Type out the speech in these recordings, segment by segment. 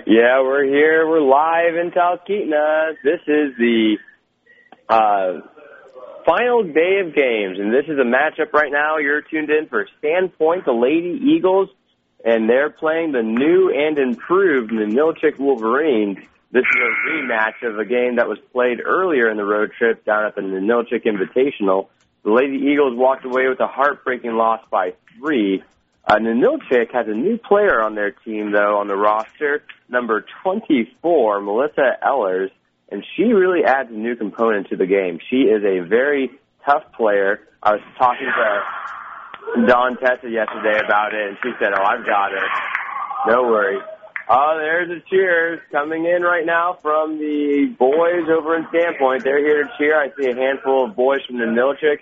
Yeah, we're here. We're live in Talkeetna. This is the final day of games, and this is a matchup right now. You're tuned in for Sandpoint, the Lady Eagles, and they're playing the new and improved Ninilchik Wolverines. This is a rematch of a game that was played earlier in the road trip down at the Ninilchik Invitational. The Lady Eagles walked away with a heartbreaking loss by 3. Ninilchik has a new player on their team, though, on the roster, number 24, Melissa Ehlers, and she really adds a new component to the game. She is a very tough player. I was talking to Dawn Tessa yesterday about it, and she said, I've got her. No worries. Oh, there's the cheers coming in right now from the boys over in Sandpoint. They're here to cheer. I see a handful of boys from Ninilchik.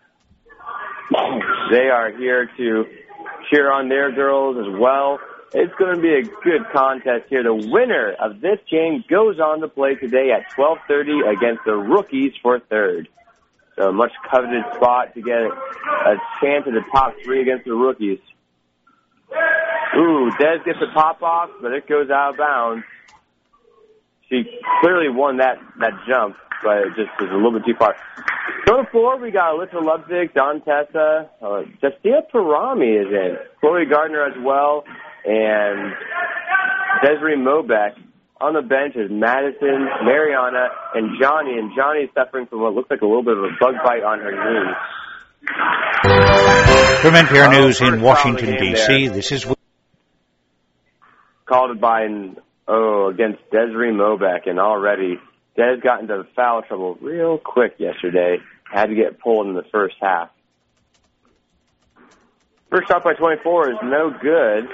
They are here to cheer on their girls as well. It's going to be a good contest here. The winner of this game goes on to play today at 12:30 against the Rookies for third. So a much coveted spot to get a chance at the top 3 against the Rookies. Ooh, Des gets a pop-off, but it goes out of bounds. She clearly won that jump, but it just was a little bit too far. Going forward, we got Alyssa Ludwig, Dawn Tessa, Justina Parami is in, Chloe Gardner as well, and Desiree Mobeck. On the bench is Madison, Mariana, and Johnny. And Johnny is suffering from what looks like a little bit of a bug bite on her knee. From NPR News in Washington, D.C., this is... Called by against Desiree Mobeck, and already Des got into foul trouble real quick yesterday. Had to get pulled in the first half. First shot by 24 is no good.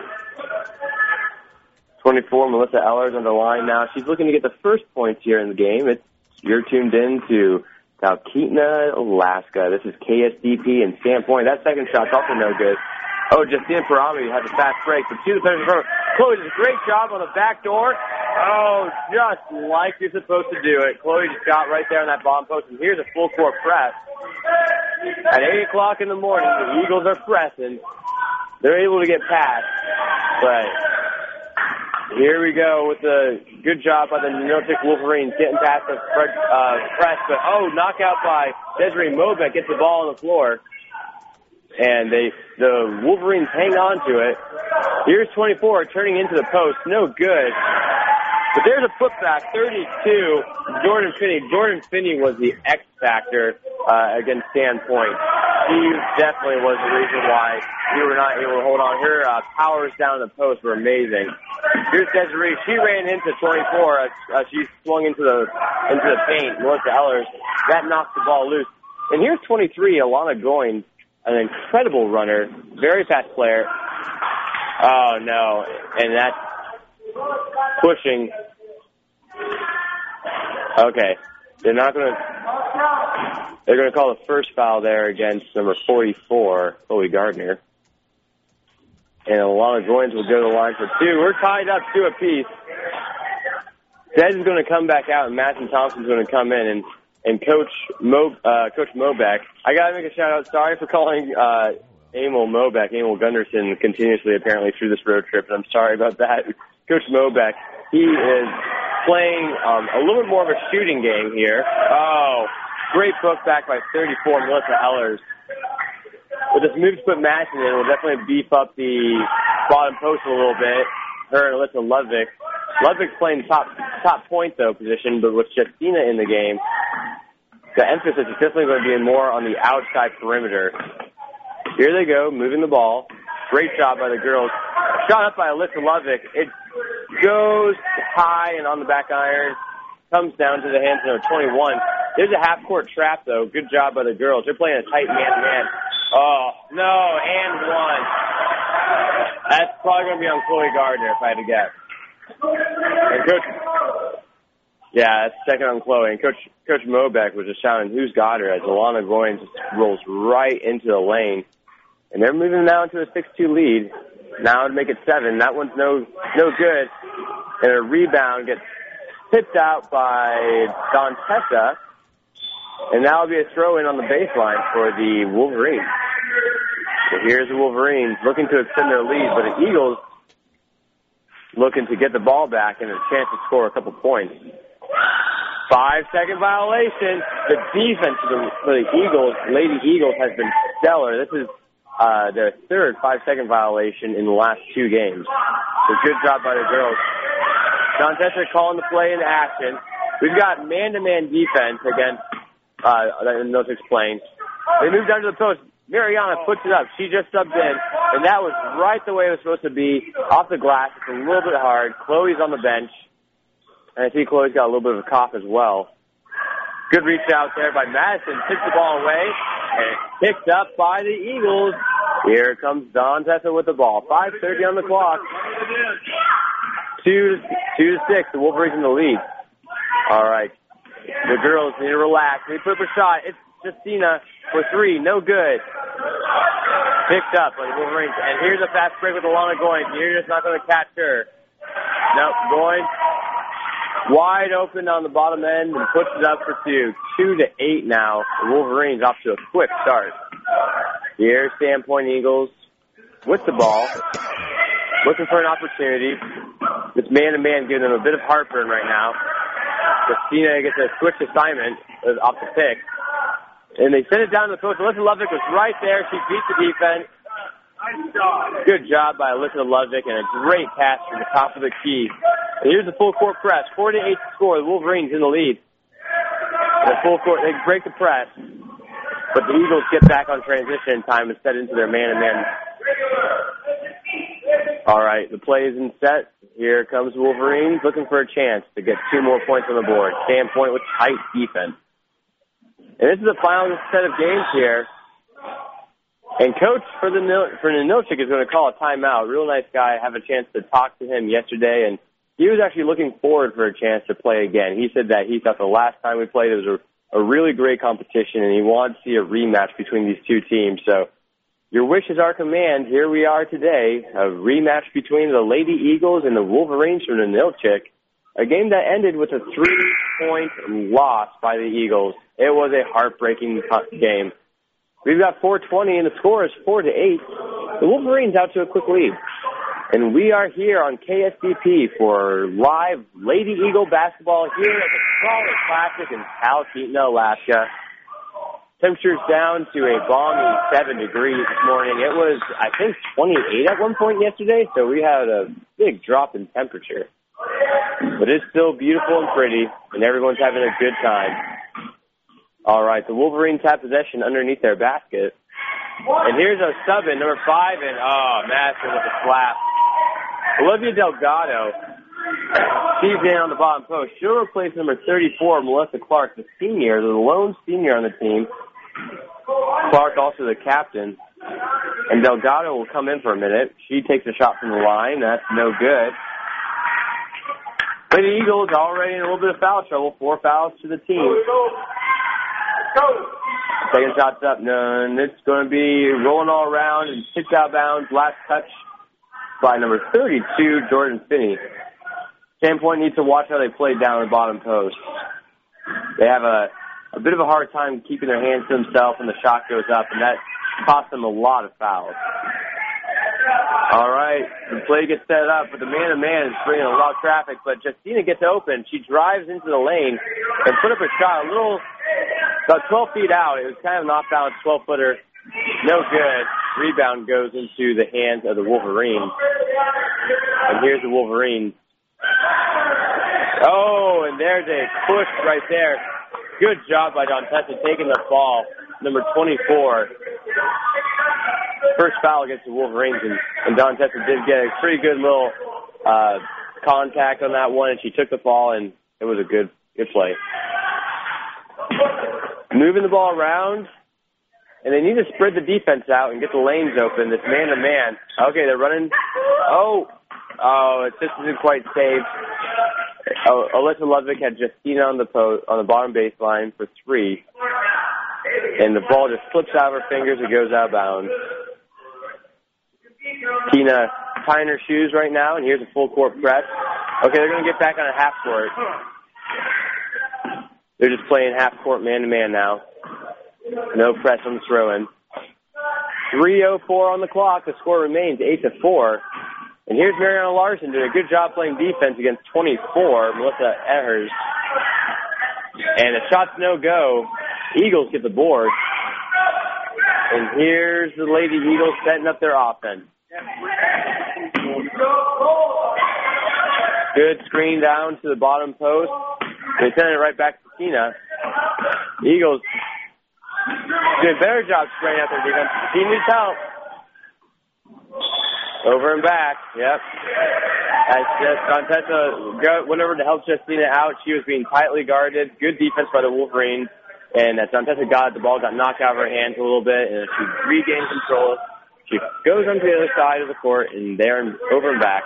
24, Melissa Ehlers on the line now. She's looking to get the first points here in the game. You're tuned in to Talkeetna, Alaska. This is KSDP and Sandpoint. That second shot's also no good. Oh, Justina Parami had the fast break, but she's the in front. Chloe does a great job on the back door. Oh, just like you're supposed to do it. Chloe just got right there on that bottom post, and here's a full court press. At 8 o'clock in the morning, the Eagles are pressing. They're able to get past, but here we go with a good job by the Ninilchik Wolverines getting past the press, but knockout by Desiree Mobeck, gets the ball on the floor. And the Wolverines hang on to it. Here's 24 turning into the post. No good. But there's a putback, 32, Jordan Finney. Jordan Finney was the X factor against Sandpoint. She definitely was the reason why we were not able to hold on. Her powers down the post were amazing. Here's Desiree. She ran into 24. She swung into the paint. Melissa Ehlers. That knocked the ball loose. And here's 23, Alana Goins. An incredible runner, very fast player. Oh, no. And that's pushing. Okay. They're going to call the first foul there against number 44, Chloe Gardner. And Alana Goins will go to the line for 2. We're tied up 2 apiece. Des is going to come back out, and Madison Thompson's going to come in, and Coach Mobeck. I got to make a shout-out. Sorry for calling Emil Mobeck, Emil Gunderson, continuously apparently through this road trip, and I'm sorry about that. Coach Mobeck, he is playing a little bit more of a shooting game here. Oh, great putback by 34, Melissa Ehlers. With this move to put Madison in, we'll definitely beef up the bottom post a little bit. Her and Alyssa Ludwig. Ludwig's playing top point, though, position, but with Justina in the game, the emphasis is definitely going to be more on the outside perimeter. Here they go, moving the ball. Great job by the girls. Shot up by Alyssa Ludwig. It goes high and on the back iron. Comes down to the hands of 21. There's a half-court trap, though. Good job by the girls. They're playing a tight man-to-man. Oh, no, and one. That's probably going to be on Chloe Gardner, if I had to guess. And that's second on Chloe. And Coach Mobeck was just shouting, who's got her, as Alana Goins rolls right into the lane. And they're moving now into a 6-2 lead. Now to make it 7. That one's no good. And a rebound gets tipped out by Dawn Tessa. And that will be a throw-in on the baseline for the Wolverines. So here's the Wolverines looking to extend their lead, but the Eagles looking to get the ball back and a chance to score a couple points. 5-second violation. The defense for the Eagles, Lady Eagles, has been stellar. This is their third 5-second violation in the last 2 games. So good job by the girls. Don Tessa calling the play into action. We've got man-to-man defense against, no to explain. They moved down to the post. Mariana puts it up. She just subbed in, and that was right the way it was supposed to be. Off the glass. It's a little bit hard. Chloe's on the bench. And I see Chloe's got a little bit of a cough as well. Good reach out there by Madison. Takes the ball away. And picked up by the Eagles. Here comes Don Tessa with the ball. 5:30 on the clock. 2-6. The Wolverines in the lead. All right. The girls need to relax. They put up a shot. It's Justina for 3. No good. Picked up by the Wolverines. And here's a fast break with Alana Goins. You're just not going to catch her. Nope. Goins. Wide open on the bottom end and puts it up for 2. 2-8 now. The Wolverines off to a quick start. Here's Sandpoint Eagles with the ball. Looking for an opportunity. This man-to-man giving them a bit of heartburn right now. Christina gets a switch assignment off the pick. And they send it down to the post. Alyssa Ludwig was right there. She beat the defense. Good job by Alyssa Ludwig and a great pass from the top of the key. And here's the full court press. 4-8 to score. The Wolverines in the lead. The full court, they break the press. But the Eagles get back on transition time and set into their man-to-man. All right, the play isn't set. Here comes Wolverines looking for a chance to get 2 more points on the board. Sandpoint with tight defense. And this is the final set of games here. And coach for Ninilchik is going to call a timeout. Real nice guy. I have a chance to talk to him yesterday, and he was actually looking forward for a chance to play again. He said that he thought the last time we played it was a really great competition, and he wanted to see a rematch between these 2 teams. So your wish is our command. Here we are today, a rematch between the Lady Eagles and the Wolverines from Ninilchik, a game that ended with a 3-point loss by the Eagles. It was a heartbreaking game. We've got 4:20, and the score is 4-8. The Wolverines out to a quick lead. And we are here on KSDP for live Lady Eagle basketball here at the Crawler Classic in Talkeetna, Alaska. Temperature's down to a balmy 7 degrees this morning. It was, I think, 28 at one point yesterday, so we had a big drop in temperature. But it's still beautiful and pretty, and everyone's having a good time. All right, the Wolverines have possession underneath their basket. And here's a sub-in, number 5, and Madison with a slap. Olivia Delgado, she's in on the bottom post. She'll replace number 34, Melissa Clark, the senior, the lone senior on the team. Clark also the captain. And Delgado will come in for a minute. She takes a shot from the line. That's no good. Lady Eagles already in a little bit of foul trouble. 4 fouls to the team. Second shot's up, none. It's going to be rolling all around and kicked out of bounds. Last touch by number 32, Jordan Finney. Sandpoint needs to watch how they play down the bottom post. They have a bit of a hard time keeping their hands to themselves when the shot goes up, and that costs them a lot of fouls. All right, the play gets set up, but the man-to-man is bringing a lot of traffic, but Justina gets open. She drives into the lane and put up a shot about 12 feet out. It was kind of an off-balance 12-footer. No good. Rebound goes into the hands of the Wolverines. And here's the Wolverines. Oh, and there's a push right there. Good job by Don Tessa taking the ball. Number 24. First foul against the Wolverines, and Don Tessa did get a pretty good little contact on that one, and she took the ball, and it was a good play. Moving the ball around, and they need to spread the defense out and get the lanes open. This man-to-man. Okay, they're running. Oh, it just isn't quite safe. Alyssa Ludwig had Justina on the bottom baseline for 3. And the ball just slips out of her fingers. It goes out of bounds. Tina tying her shoes right now, and here's a full court press. Okay, they're going to get back on a half court. They're just playing half court man-to-man now. No press on the throw-in. 3:04 on the clock. The score remains 8-4. And here's Mariana Larson doing a good job playing defense against 24, Melissa Ehers. And the shot's no go. Eagles get the board. And here's the Lady Eagles setting up their offense. Good screen down to the bottom post. They send it right back to Tina. Eagles doing a better job spreading out their defense. The team needs help. Over and back. Yep. As Dantessa went over to help Justina out, she was being tightly guarded. Good defense by the Wolverines. And as Dantessa got it, the ball got knocked out of her hands a little bit, and she regained control. She goes onto the other side of the court, and they're over and back.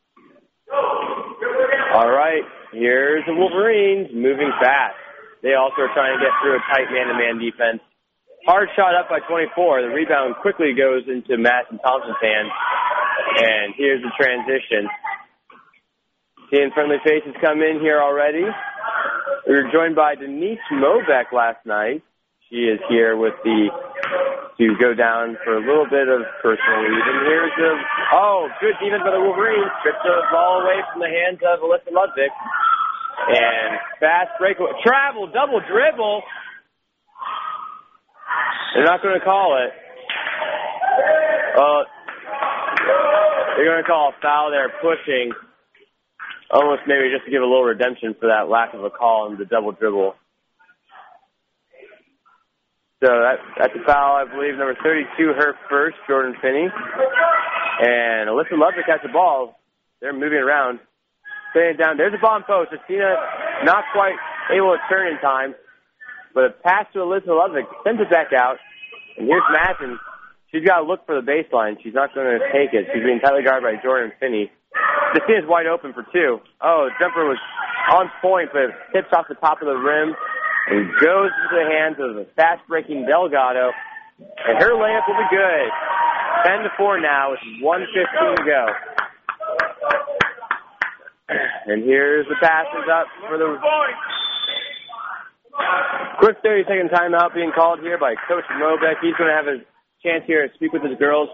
All right, here's the Wolverines moving fast. They also are trying to get through a tight man-to-man defense. Hard shot up by 24. The rebound quickly goes into Madison Thompson's hands. And here's the transition. Seeing friendly faces come in here already. We were joined by Denise Mobeck last night. She is here with to go down for a little bit of personal lead. And here's good defense by the Wolverines. Strips the ball away from the hands of Alyssa Ludwig. And fast breakaway. Travel, double dribble. They're not going to call it. They're going to call a foul there, pushing. Almost maybe just to give a little redemption for that lack of a call on the double dribble. So that's a foul, I believe, number 32, her first, Jordan Finney. And Alyssa Ludwig has the ball. They're moving around. Staying down. There's a bottom post. Justina not quite able to turn in time. But a pass to Alyssa Ludwig sends it back out. And here's Madison. She's got to look for the baseline. She's not going to take it. She's being tightly guarded by Jordan Finney. Justina's wide open for two. Oh, the jumper was on point, but it tips off the top of the rim and goes into the hands of the fast-breaking Delgado. And her layup will be good. 10-4 now with 1:15 to go. And here's the passes up for the quick 30-second timeout being called here by Coach Mobeck. He's going to have a chance here to speak with his girls.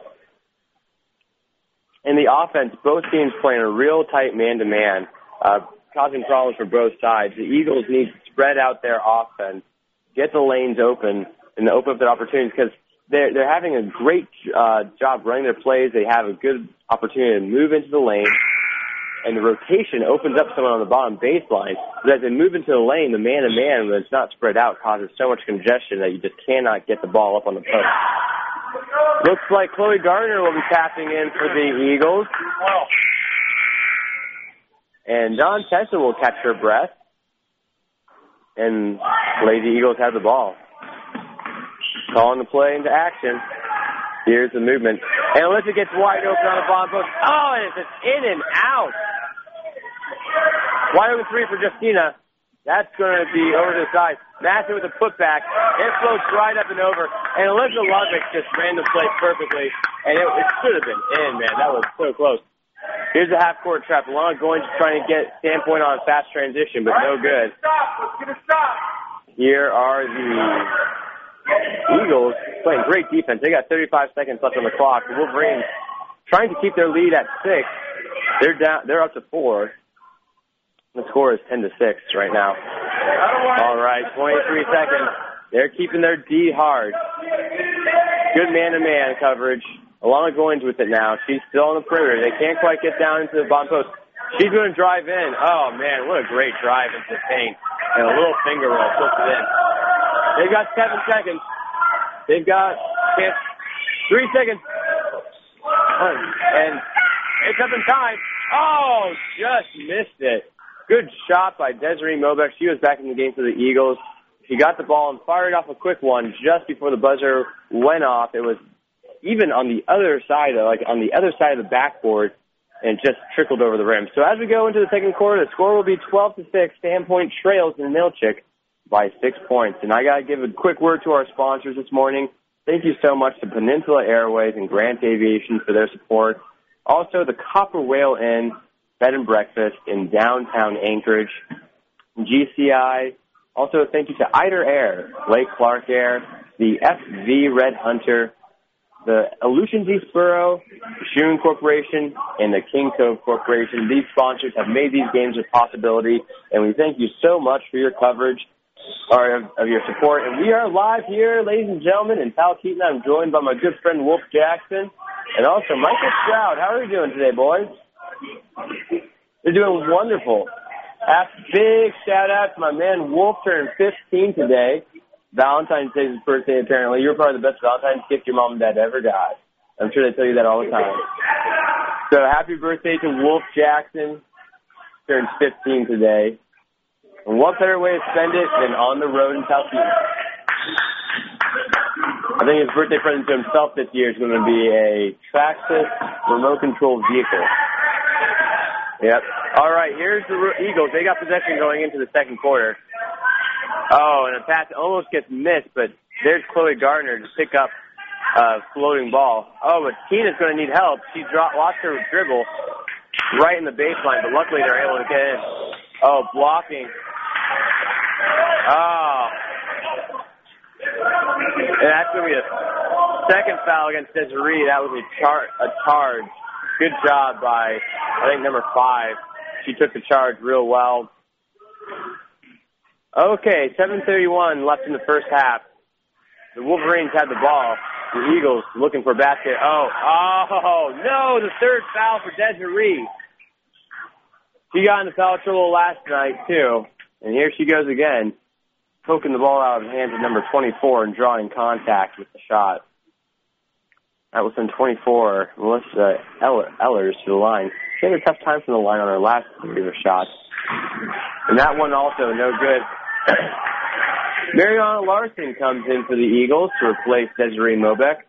In the offense, both teams playing a real tight man-to-man, causing problems for both sides. The Eagles need to spread out their offense, get the lanes open, and open up their opportunities because they're having a great job running their plays. They have a good opportunity to move into the lane. And the rotation opens up someone on the bottom baseline. But as they move into the lane, the man-to-man, when it's not spread out, causes so much congestion that you just cannot get the ball up on the post. Looks like Chloe Gardner will be tapping in for the Eagles. And Dawn Tessa will catch her breath. And Lady Eagles have the ball. Calling the play into action. Here's the movement. And Alyssa gets wide open on the bottom post. Oh, and it's just in and out. Wide open three for Justina. That's going to be over to the side. Madison with a putback. It floats right up and over. And Alyssa Ludwig just ran the play perfectly. And it should have been in, man. That was so close. Here's a half-court trap. Alana going to try and get Sandpoint on a fast transition, but no good. Here are the Eagles playing great defense. They got 35 seconds left on the clock. The Wolverines trying to keep their lead at 6. They're up to 4. The score is 10-6 right now. All right, 23 seconds. They're keeping their D hard. Good man-to-man coverage. Alana going with it now. She's still on the perimeter. They can't quite get down into the bottom post. She's going to drive in. Oh, man, what a great drive into the paint. And a little finger roll puts it in. They've got 7 seconds. They've got 3 seconds. And it's up in time. Oh, just missed it. Good shot by Desiree Mobeck. She was back in the game for the Eagles. She got the ball and fired off a quick one just before the buzzer went off. It was even on the other side, on the other side of the backboard, and just trickled over the rim. So as we go into the second quarter, the score will be 12-6. Sandpoint trails in Milchick by 6 points. And I got to give a quick word to our sponsors this morning. Thank you so much to Peninsula Airways and Grant Aviation for their support. Also, the Copper Whale Inn Bed and Breakfast in downtown Anchorage, GCI. Also, thank you to Eider Air, Lake Clark Air, the FV Red Hunter, the Aleutians East Borough, the Shoon Corporation, and the King Cove Corporation. These sponsors have made these games a possibility, and we thank you so much for your coverage or of your support. And we are live here, ladies and gentlemen, in Talkeetna. I'm joined by my good friend Wolf Jackson and also Michael Stroud. How are you doing today, boys? They're doing wonderful. Big shout-out to my man Wolf, turned 15 today. Valentine's Day is his birthday, apparently. You're probably the best Valentine's gift your mom and dad ever got. I'm sure they tell you that all the time. So happy birthday to Wolf Jackson. Turns 15 today. And what better way to spend it than on the road in Talkeetna? I think his birthday present to himself this year is going to be a Traxxas remote-controlled vehicle. Yep. All right, here's the Eagles. They got possession going into the second quarter. Oh, and a pass almost gets missed, but there's Chloe Gardner to pick up a floating ball. Oh, but Tina's going to need help. She lost her dribble right in the baseline, but luckily they're able to get in. Oh, blocking. Oh. And that's going to be a second foul against Desiree. That was a charge. Good job by, I think, number 5. She took the charge real well. Okay, 7:31 left in the first half. The Wolverines had the ball. The Eagles looking for a basket. Oh, no, the third foul for Desiree. She got into foul trouble last night, too. And here she goes again, poking the ball out of the hands of number 24 and drawing contact with the shot. That was in 24, Melissa Ellers to the line. She had a tough time from the line on her last series of shots. And that one also no good. Mariana Larson comes in for the Eagles to replace Desiree Mobeck.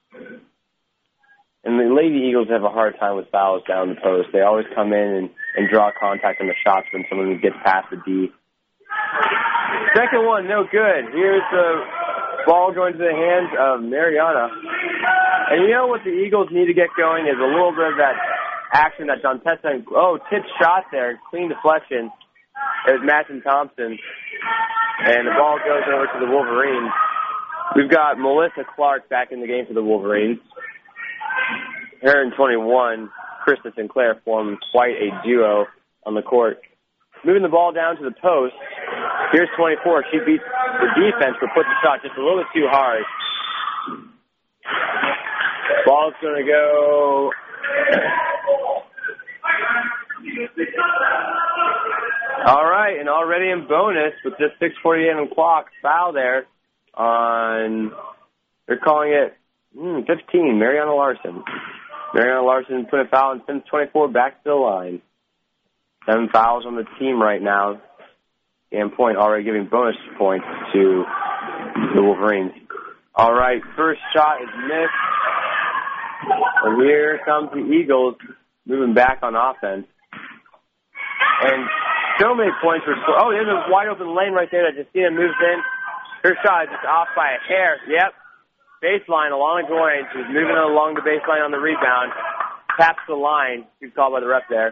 And the Lady Eagles have a hard time with fouls down the post. They always come in and draw contact on the shots when someone gets past the D. Second one, no good. Here's the ball going to the hands of Mariana. And you know what the Eagles need to get going is a little bit of that action that Dontessa, tipped shot there, clean deflection. It was Madison Thompson. And the ball goes over to the Wolverines. We've got Melissa Clark back in the game for the Wolverines. Her and 21, Krista Sinclair, form quite a duo on the court. Moving the ball down to the post. Here's 24. She beats the defense but puts the shot just a little bit too hard. Ball's going to go... All right, and already in bonus with just 6:48 on the clock, foul there on, they're calling it 15, Mariana Larson. Mariana Larson put a foul and sends 24 back to the line. 7 fouls on the team right now. Dan Point already giving bonus points to the Wolverines. All right, first shot is missed. And here comes the Eagles moving back on offense. And so many points were scored. Oh, there's a wide open lane right there that Justina moves in. Her shot is just off by a hair. Yep. Baseline along the groin. She's moving along the baseline on the rebound. Taps the line. She's called by the ref there.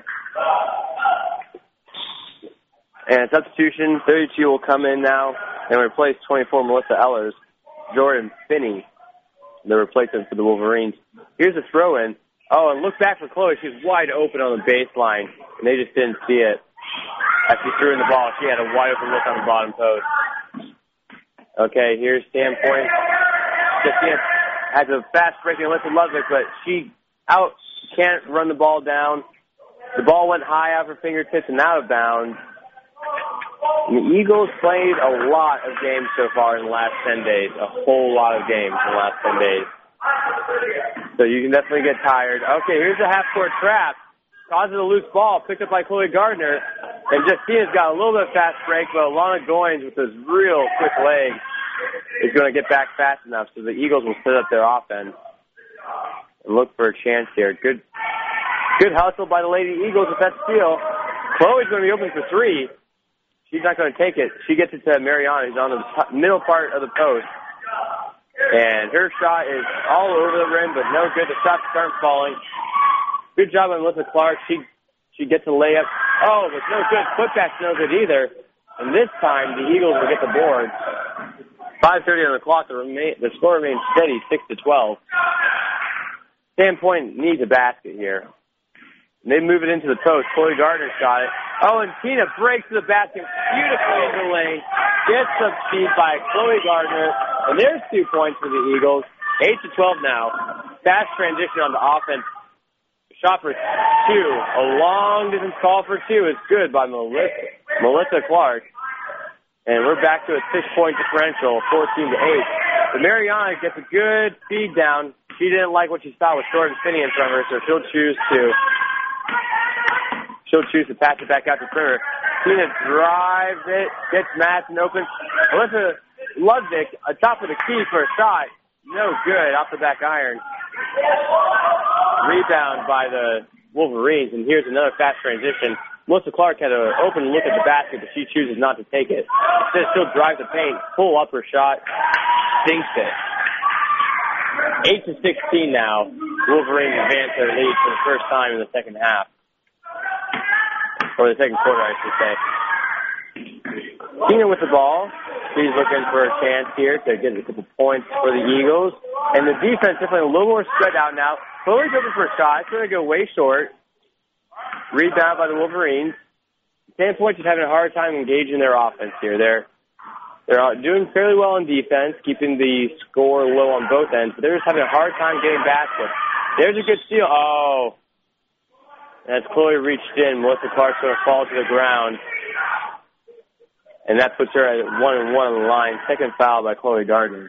And substitution, 32 will come in now and replace 24 Melissa Ellers. Jordan Finney, the replacement for the Wolverines. Here's a throw-in. Oh, and look back for Chloe. She was wide open on the baseline, and they just didn't see it. As she threw in the ball, she had a wide open look on the bottom post. Okay, here's Standpoint. Justina has a fast breaking Alyssa Ludwig, but she can't run the ball down. The ball went high off her fingertips and out of bounds. And the Eagles played a lot of games so far in the last 10 days. A whole lot of games in the last 10 days. So you can definitely get tired. Okay, here's a half-court trap. Causes a loose ball, picked up by Chloe Gardner. And Justina's got a little bit of fast break, but Alana Goins with those real quick legs is going to get back fast enough so the Eagles will set up their offense and look for a chance here. Good hustle by the Lady Eagles with that steal. Chloe's going to be open for 3. She's not going to take it. She gets it to Mariana, who's on the middle part of the post. And her shot is all over the rim, but no good. The shots aren't falling. Good job on Melissa Clark. She gets a layup. Oh, but no good. Putback's no good either. And this time, the Eagles will get the board. 5:30 on the clock. The score remains steady, 6-12. Sandpoint needs a basket here. They move it into the post. Chloe Gardner shot it. Oh, and Tina breaks to the basket beautifully in the lane. Gets some speed by Chloe Gardner. And there's 2 points for the Eagles. 8-12 now. Fast transition on the offense. Shot for 2. A long distance call for 2 is good by Melissa Clark. And we're back to a 6-point differential, 14-8. But Mariana gets a good feed down. She didn't like what she saw with Jordan Finney in front of her, so she'll choose to pass it back out to perimeter. Tina drives it, gets Madsen open. Alyssa Ludwig atop of the key for a shot. No good, off the back iron. Rebound by the Wolverines, and here's another fast transition. Melissa Clark had an open look at the basket, but she chooses not to take it. Instead, she'll drive the paint, pull up her shot, sinks it. 8-16 now. Wolverines advance their lead for the first time in the second half. Or the second quarter, I should say. Tina with the ball. She's looking for a chance here to get a couple points for the Eagles. And the defense definitely a little more spread out now. Chloe's open for a shot. It's going to go way short. Rebound by the Wolverines. Sandpoint is having a hard time engaging their offense here. They're doing fairly well on defense, keeping the score low on both ends, but they're just having a hard time getting baskets. There's a good steal. Oh. As Chloe reached in, Melissa Clark's going to fall to the ground. And that puts her at 1-1 on the line. Second foul by Chloe Gardner.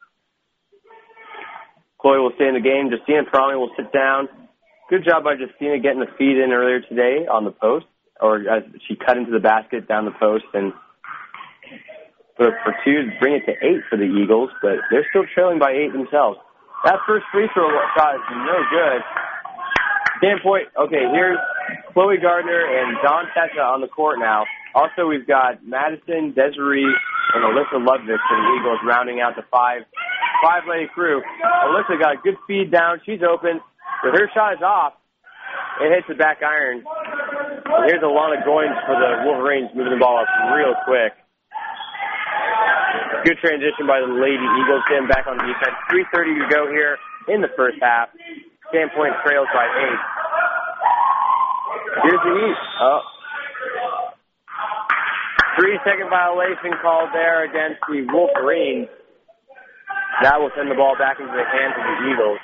Chloe will stay in the game. Justina Prami will sit down. Good job by Justina getting the feed in earlier today on the post. Or as she cut into the basket down the post and put up for 2 to bring it to 8 for the Eagles. But they're still trailing by 8 themselves. That first free throw shot is no good. Sandpoint, okay, here's Chloe Gardner and Dawn Tessa on the court now. Also, we've got Madison, Desiree, and Alyssa Ludwig for the Eagles rounding out the five-lady crew. Alyssa got a good feed down. She's open. So her shot is off. It hits the back iron. And here's Alana Goins for the Wolverines moving the ball up real quick. Good transition by the Lady Eagles. Getting back on defense. 3:30 to go here in the first half. Sandpoint trails by 8. Here's the East. 3-second violation called there against the Wolverines. That will send the ball back into the hands of the Eagles.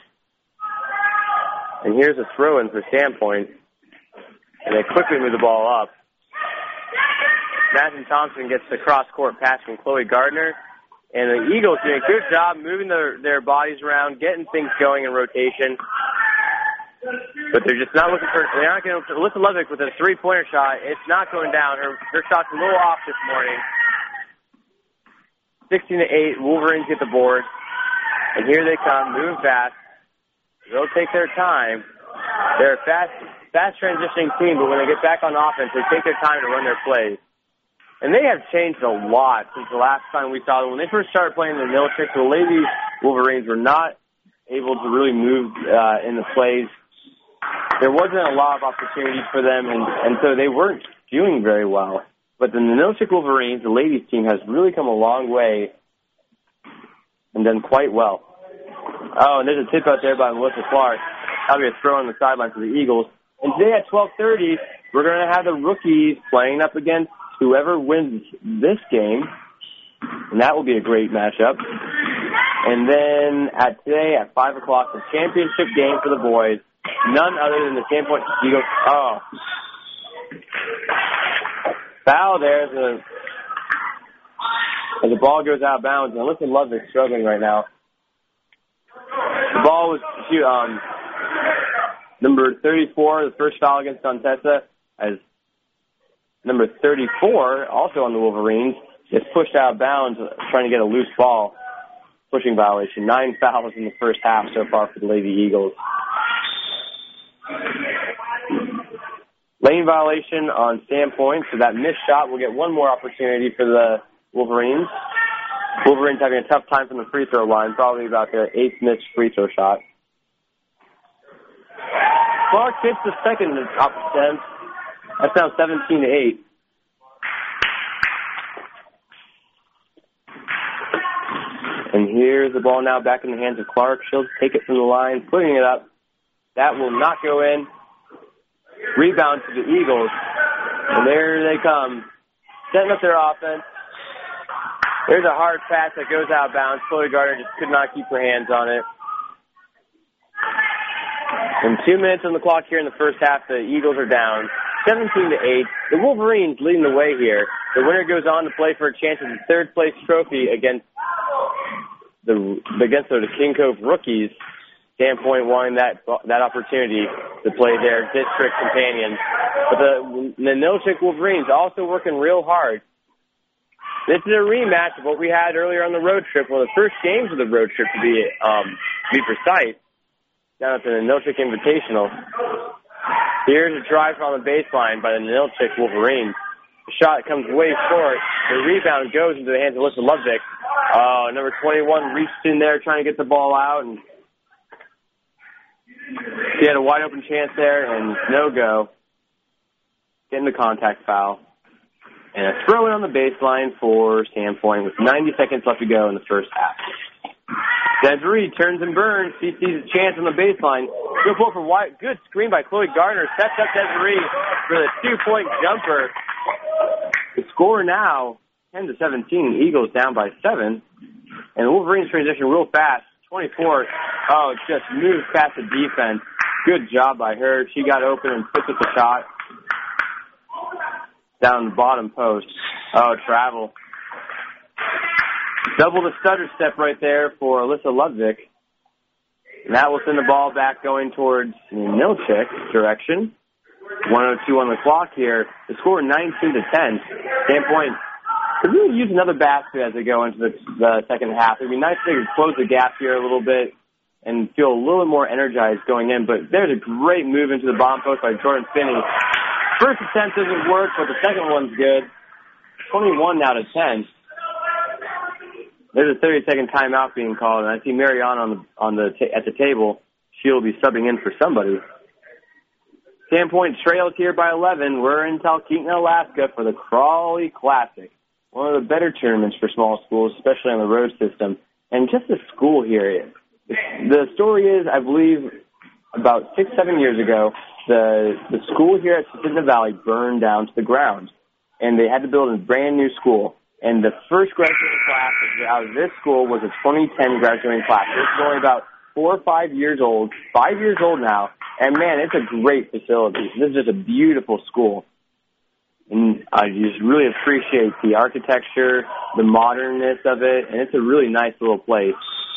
And here's a throw-in for Sandpoint. And they quickly move the ball up. Madison Thompson gets the cross-court pass from Chloe Gardner. And the Eagles doing a good job moving their bodies around, getting things going in rotation. But they're just not looking for, they're not going to, Alyssa Ludwig with a three-pointer shot. It's not going down. Her shot's a little off this morning. 16-8, Wolverines get the board. And here they come, moving fast. They'll take their time. They're a fast transitioning team, but when they get back on offense, they take their time to run their plays. And they have changed a lot since the last time we saw them. When they first started playing the Military, the Lady Wolverines were not able to really move in the plays. There wasn't a lot of opportunities for them, and so they weren't doing very well. But the Military Wolverines, the ladies team, has really come a long way and done quite well. Oh, and there's a tip out there by Melissa Clark. That'll be a throw on the sideline for the Eagles. And today at 12:30, we're going to have the rookies playing up against whoever wins this game, and that will be a great matchup. And then today at 5 o'clock, the championship game for the boys, none other than the Sandpoint Eagles. Oh. Foul there as the ball goes out of bounds. And listen, Ludwig struggling right now. The ball was number 34, the first foul against Dontessa, as number 34, also on the Wolverines, is pushed out of bounds trying to get a loose ball. Pushing violation. 9 fouls in the first half so far for the Lady Eagles. Lane violation on Sandpoint, so that missed shot will get one more opportunity for the Wolverines. Wolverines having a tough time from the free throw line, probably about their 8th missed free throw shot. Clark hits the second attempt. That's now 17-8. And here's the ball now back in the hands of Clark. She'll take it from the line, putting it up. That will not go in. Rebound to the Eagles. And there they come, setting up their offense. There's a hard pass that goes out of bounds. Chloe Gardner just could not keep her hands on it. And 2 minutes on the clock here in the first half. The Eagles are down 17-8. The Wolverines leading the way here. The winner goes on to play for a chance at the third place trophy against the King Cove Rookies. Sandpoint wanting that opportunity to play their district companions. But the Ninilchik Wolverines also working real hard. This is a rematch of what we had earlier on the road trip, one of the first games of the road trip to be precise, down at the Ninilchik Invitational. Here's a drive on the baseline by the Ninilchik Wolverines. The shot comes way short. The rebound goes into the hands of Alyssa Ludwig. Number 21 reached in there trying to get the ball out, and she had a wide open chance there, and no go. Getting the contact foul. And a throw in on the baseline for Sandpoint with 90 seconds left to go in the first half. Desiree turns and burns. She sees a chance on the baseline. Good pull for White. Good screen by Chloe Gardner. Sets up Desiree for the 2-point jumper. The score now 10-17. Eagles down by 7. And the Wolverines transition real fast. 24. Just moves past the defense. Good job by her. She got open and picked up the shot. Down the bottom post. Travel. Double the stutter step right there for Alyssa Ludwig. And that will send the ball back going towards Ninilchik direction. 1:02 on the clock here. The score 19-10. Sandpoint could really use another basket as they go into the second half. It'd be nice if they could close the gap here a little bit and feel a little more energized going in. But there's a great move into the bottom post by Jordan Finney. First attempt doesn't work, but the second one's good. 21 now to 10. There's a 30-second timeout being called, and I see Mariana at the table. She'll be subbing in for somebody. Sandpoint trails here by 11. We're in Talkeetna, Alaska for the Crawley Classic, one of the better tournaments for small schools, especially on the road system. And just the school here. The story is, I believe, about 6-7 years ago, the school here at Susitna Valley burned down to the ground, and they had to build a brand new school. And the first graduating class out of this school was a 2010 graduating class. It's only about 4 or 5 years old, 5 years old now, and man, it's a great facility. This is just a beautiful school. And I just really appreciate the architecture, the modernness of it, and it's a really nice little place.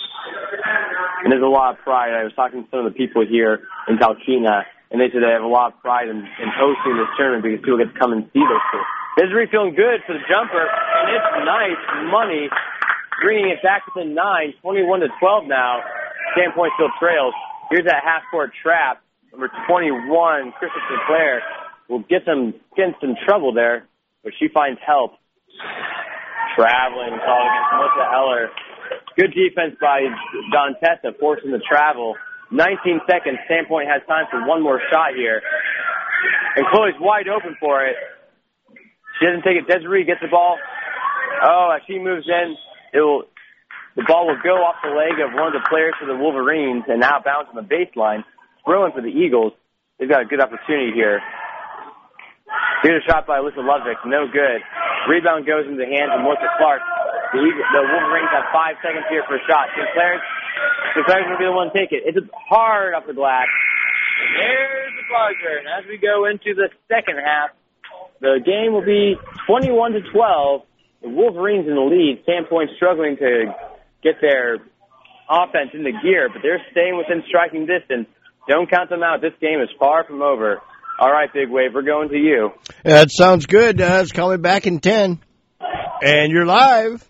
And there's a lot of pride. I was talking to some of the people here in Talkeetna, and they said they have a lot of pride in hosting this tournament because people get to come and see this school. Desiree feeling good for the jumper, and it's nice money, bringing it back within 9, 21-12 now. Sandpoint still trails. Here's that half-court trap. Number 21, Krista Sinclair, will get some trouble there, but she finds help. Traveling call against Melissa Eller. Good defense by Don Tessa, forcing the travel. 19 seconds. Sandpoint has time for one more shot here. And Chloe's wide open for it. She doesn't take it. Desiree gets the ball. As she moves in, the ball will go off the leg of one of the players for the Wolverines and now bounce on the baseline. Throwing for the Eagles. They've got a good opportunity here. Here's a shot by Alyssa Ludwig. No good. Rebound goes into the hands of Melissa Clark. The Wolverines have 5 seconds here for a shot. Sinclair's going to be the one to take it. It's hard off the glass. There's the buzzer. And as we go into the second half, the game will be 21-12. The Wolverines in the lead. Sandpoint struggling to get their offense into gear, but they're staying within striking distance. Don't count them out. This game is far from over. All right, Big Wave, we're going to you. That sounds good. It's coming back in 10. And you're live.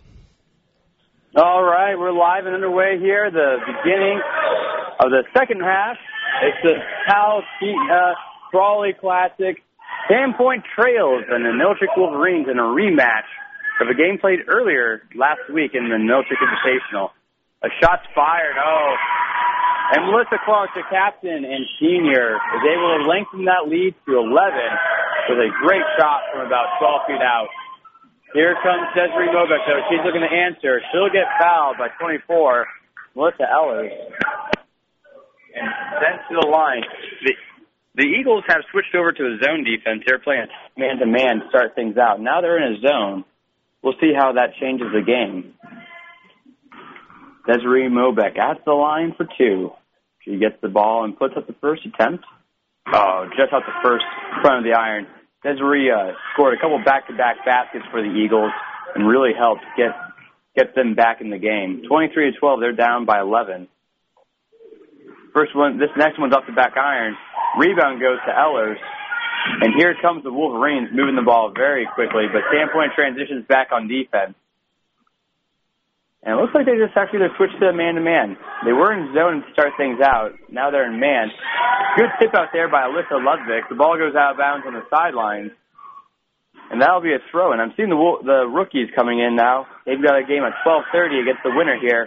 All right, we're live and underway here. The beginning of the second half. It's the Talkeetna Crawley Classic. Sandpoint trails and the Ninilchik Wolverines in a rematch of a game played earlier last week in the Ninilchik Invitational. A shot's fired. And Melissa Clark, the captain and senior, is able to lengthen that lead to 11 with a great shot from about 12 feet out. Here comes Desiree Mobeck, though. She's looking to answer. She'll get fouled by 24, Melissa Ellers. And sent to the line. The Eagles have switched over to a zone defense. They're playing man-to-man to start things out. Now they're in a zone. We'll see how that changes the game. Desiree Mobeck at the line for two. She gets the ball and puts up the first attempt. Oh, just out the first front of the iron. Desiree scored a couple back-to-back baskets for the Eagles and really helped get them back in the game. 23-12, they're down by 11. First one, this next one's off the back iron. Rebound goes to Ellers. And here comes the Wolverines moving the ball very quickly, but Sandpoint transitions back on defense. And it looks like they just actually switched to man-to-man. They were in zone to start things out. Now they're in man. Good tip out there by Alyssa Ludwig. The ball goes out of bounds on the sidelines. And that'll be a throw. And I'm seeing the rookies coming in now. They've got a game at 12:30 against the winner here.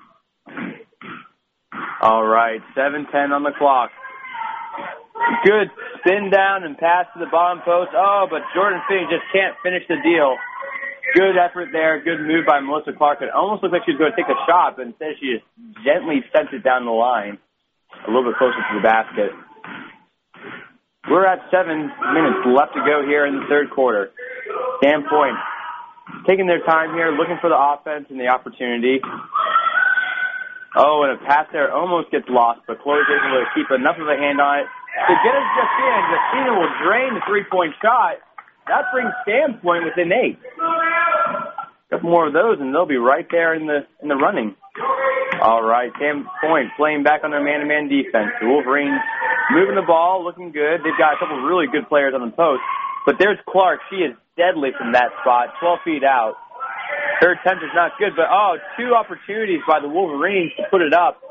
All right, 7:10 on the clock. Good spin down and pass to the bottom post. Oh, but Jordan Finney just can't finish the deal. Good effort there. Good move by Melissa Clark. It almost looked like she was going to take a shot, but instead she just gently sent it down the line a little bit closer to the basket. We're at 7 minutes left to go here in the third quarter. Sandpoint taking their time here, looking for the offense and the opportunity. Oh, and a pass there almost gets lost, but Chloe's able to keep enough of a hand on it to get it Justina. Justina will drain the three-point shot. That brings Sandpoint within 8. A couple more of those, and they'll be right there in the running. All right, Sandpoint playing back on their man-to-man defense. The Wolverines moving the ball, looking good. They've got a couple of really good players on the post. But there's Clark. She is deadly from that spot, 12 feet out. Her attempt is not good, but, two opportunities by the Wolverines to put it up.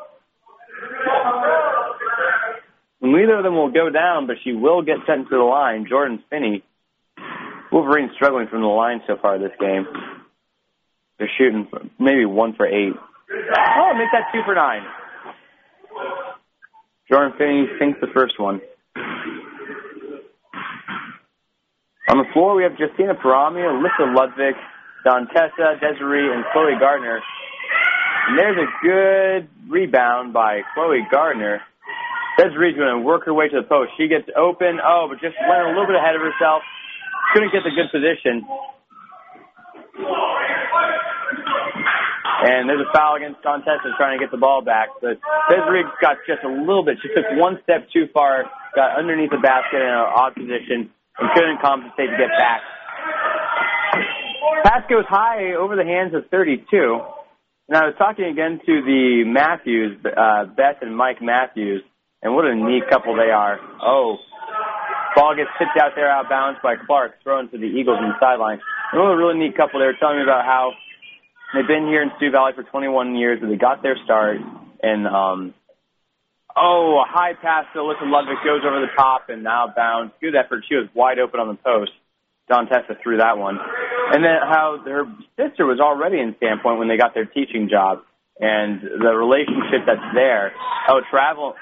Neither of them will go down, but she will get sent to the line. Jordan Finney. Wolverines struggling from the line so far this game. They're shooting maybe 1 for 8. Oh, make that 2 for 9. Jordan Finney sinks the first one. On the floor, we have Justina Parami, Alyssa Ludwig, Dontessa, Desiree, and Chloe Gardner. And there's a good rebound by Chloe Gardner. Desiree's going to work her way to the post. She gets open, but just went a little bit ahead of herself. Couldn't get the good position. And there's a foul against Dontessa trying to get the ball back. But Desiree got just a little bit. She took one step too far, got underneath the basket in an odd position, and couldn't compensate to get back. Pass goes high over the hands of 32. And I was talking again to the Matthews, Beth and Mike Matthews, and what a neat couple they are. Ball gets tipped out there out of bounds by Clark, thrown to the Eagles on the sideline. And what a really neat couple. They were telling me about how they've been here in Sioux Valley for 21 years, and they got their start. And, a high pass to Alyssa Ludwig goes over the top and out of bounds. Good effort. She was wide open on the post. Dontessa threw that one. And then how her sister was already in Sandpoint when they got their teaching job. And the relationship that's there. Travel.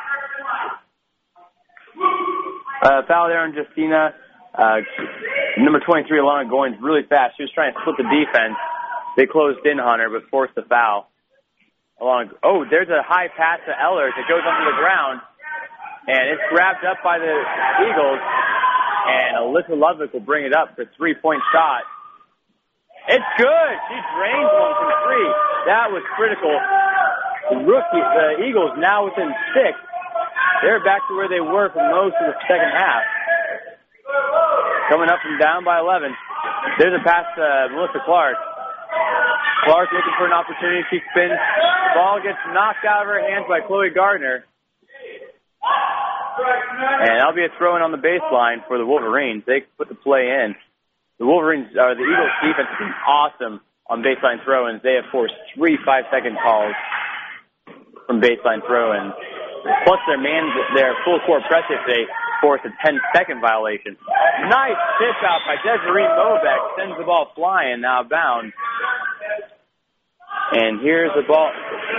Foul there on Justina. Number 23, Alana Goins, really fast. She was trying to split the defense. They closed in on her, but forced the foul. There's a high pass to Ellers. It goes onto the ground, and it's grabbed up by the Eagles, and Alyssa Ludwig will bring it up for a three-point shot. It's good. She drains one from 3. That was critical. The Eagles now within 6. They're back to where they were for most of the second half. Coming up from down by 11. There's a pass to Melissa Clark. Clark looking for an opportunity. She spins. The ball gets knocked out of her hands by Chloe Gardner. And that'll be a throw-in on the baseline for the Wolverines. They put the play in. The Eagles defense has been awesome on baseline throw-ins. They have forced 3 5-second calls from baseline throw-ins. Plus their full court press if they force a 10-second violation. Nice tip out by Desiree Mobeck. Sends the ball flying out of bounds. And here's the ball.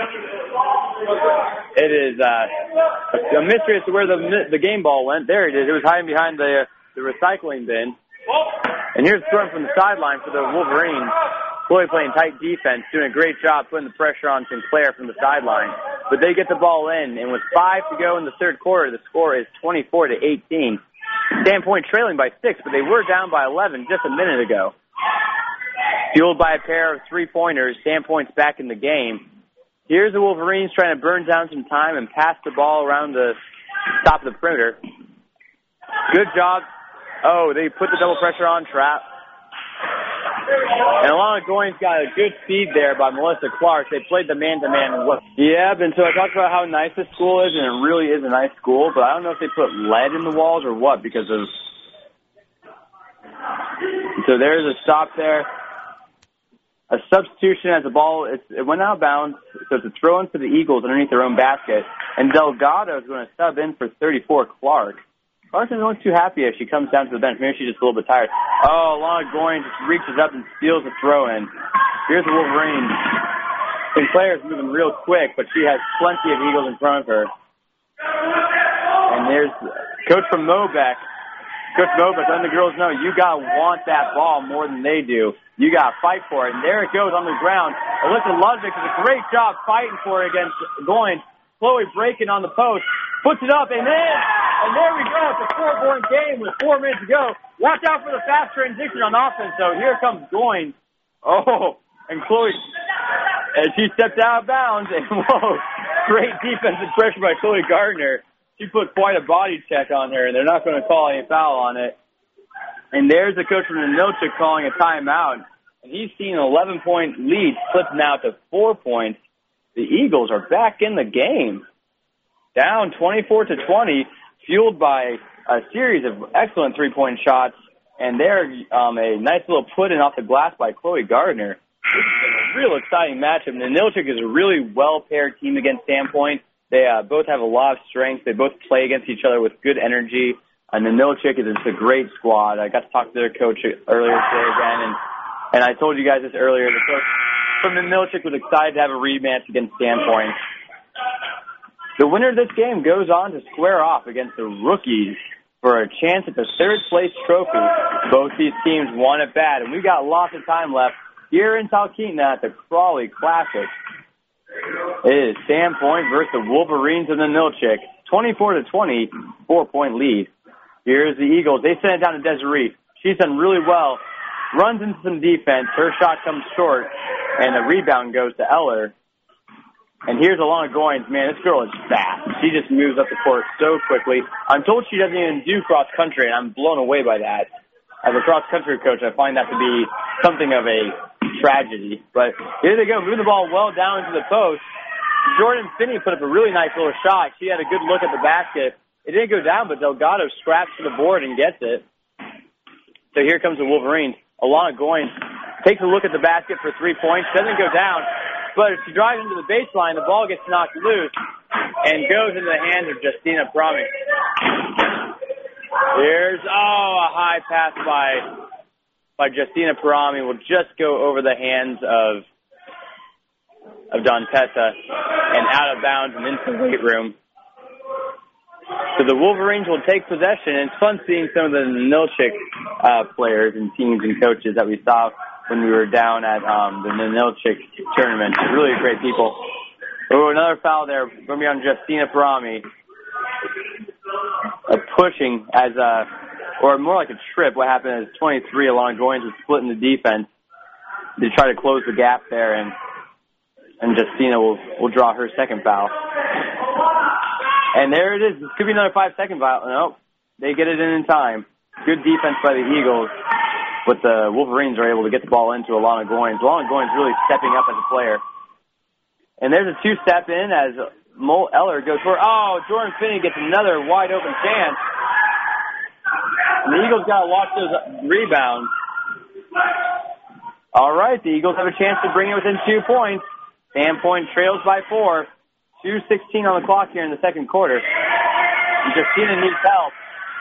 It is a mystery as to where the game ball went. There it is. It was hiding behind the recycling bin. And here's throwing from the sideline for the Wolverines. Chloe playing tight defense, doing a great job putting the pressure on Sinclair from the sideline. But they get the ball in, and with 5 to go in the third quarter, the score is 24-18. Sandpoint trailing by 6, but they were down by 11 just a minute ago. Fueled by a pair of three-pointers, Sandpoint's back in the game. Here's the Wolverines trying to burn down some time and pass the ball around the top of the perimeter. Good job. Oh, they put the double pressure on trap. And Alana Goins got a good feed there by Melissa Clark. They played the man-to-man. Yeah, and so I talked about how nice this school is, and it really is a nice school, but I don't know if they put lead in the walls or what because of... So there's a stop there. A substitution as the ball, it went out of bounds, so it's a throw-in for the Eagles underneath their own basket. And Delgado is going to sub in for 34 Clark. Clark doesn't look too happy as she comes down to the bench. Maybe she's just a little bit tired. Oh, Alana Goins just reaches up and steals the throw-in. Here's the Wolverines. Sinclair is moving real quick, but she has plenty of Eagles in front of her. And there's Coach from Mobeck. Coach Mobeck letting the girls know you got to want that ball more than they do. You got to fight for it. And there it goes on the ground. Alyssa Ludwig does a great job fighting for it against Goins. Chloe breaking on the post. Puts it up and in. And there we go. It's a 4-point game with 4 minutes to go. Watch out for the fast transition on offense, though. Here comes Goins. Oh, and Chloe, as she stepped out of bounds. And whoa, great defensive pressure by Chloe Gardner. She put quite a body check on her, and they're not going to call any foul on it. And there's the coach from the Nilchik calling a timeout. And he's seen an 11-point lead slip now to 4 points. The Eagles are back in the game. Down 24-20, fueled by a series of excellent three-point shots. And there, a nice little put-in off the glass by Chloe Gardner. This is a real exciting matchup. And the Nilchik is a really well-paired team against Sandpoint. They both have a lot of strength. They both play against each other with good energy. And the Nilchik is a great squad. I got to talk to their coach earlier today again. And I told you guys this earlier. The coach from the Nilchik was excited to have a rematch against Sandpoint. The winner of this game goes on to square off against the Rookies for a chance at the third-place trophy. Both these teams won it bad, and we got lots of time left here in Talkeetna at the Crawley Classic. It is Sandpoint versus the Wolverines of the Nilchik. 24-20, 4-point lead. Here's the Eagles. They send it down to Desiree. She's done really well. Runs into some defense. Her shot comes short, and the rebound goes to Eller. And here's Alana Goins. Man, this girl is fast. She just moves up the court so quickly. I'm told she doesn't even do cross-country, and I'm blown away by that. As a cross-country coach, I find that to be something of a tragedy. But here they go, moving the ball well down into the post. Jordan Finney put up a really nice little shot. She had a good look at the basket. It didn't go down, but Delgado scraps to the board and gets it. So here comes the Wolverines. Alana Goins takes a look at the basket for 3 points. Doesn't go down. But if she drives into the baseline, the ball gets knocked loose and goes into the hands of Justina Promi. Here's, a high pass by Justina Parami will just go over the hands of Don Tessa and out of bounds and into the weight room. So the Wolverines will take possession, and it's fun seeing some of the Nilchik players and teams and coaches that we saw when we were down at the Nilchik tournament. Really great people. Oh, another foul there. Going to be on Justina Parami. A pushing or more like a trip. What happened is 23 Alana Goins was splitting the defense to try to close the gap there, and Justina will draw her second foul. And there it is. This could be another 5-second foul. Nope. They get it in time. Good defense by the Eagles, but the Wolverines are able to get the ball into Alana Goins. Alana Goins really stepping up as a player. And there's a two-step in as Mo Eller goes for it. Oh, Jordan Finney gets another wide-open chance. And the Eagles got to watch those rebounds. All right, the Eagles have a chance to bring it within 2 points. Sandpoint trails by 4. 2:16 on the clock here in the second quarter. And Justina needs help.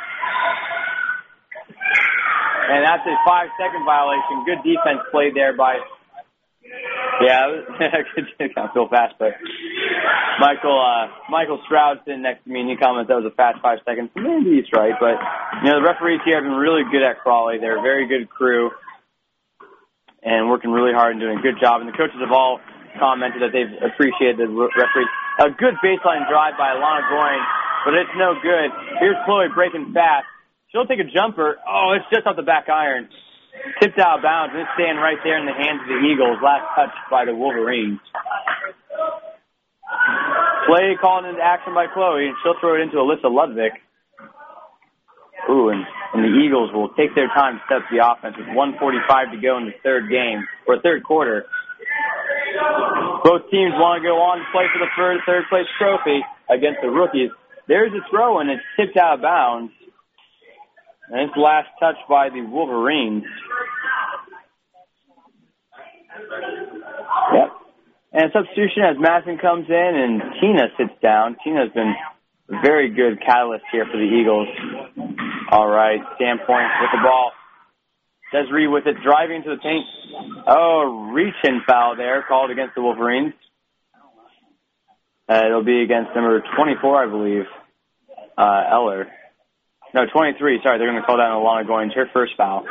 And that's a 5-second violation. Good defense played there by... Yeah, I can't feel fast, but Michael Stroud sitting next to me, and he commented that was a fast 5 seconds. Maybe he's right, but the referees here have been really good at Crawley. They're a very good crew and working really hard and doing a good job. And the coaches have all commented that they've appreciated the referees. A good baseline drive by Alana Goins, but it's no good. Here's Chloe breaking fast. She'll take a jumper. Oh, it's just off the back iron. Tipped out of bounds, and it's staying right there in the hands of the Eagles. Last touch by the Wolverines. Play called into action by Chloe, and she'll throw it into Alyssa Ludwig. Ooh, and the Eagles will take their time to set up the offense with 1:45 to go in the third quarter. Both teams want to go on to play for the third place trophy against the Rookies. There's a throw, and it's tipped out of bounds. And it's last touch by the Wolverines. Yep. And substitution as Madison comes in and Tina sits down. Tina's been a very good catalyst here for the Eagles. All right, Sandpoint with the ball. Desiree with it, driving to the paint. Oh, reach-in foul there, called against the Wolverines. It'll be against number 24, I believe, Eller. No, 23, sorry, they're going to call down Alana Goins, her first foul.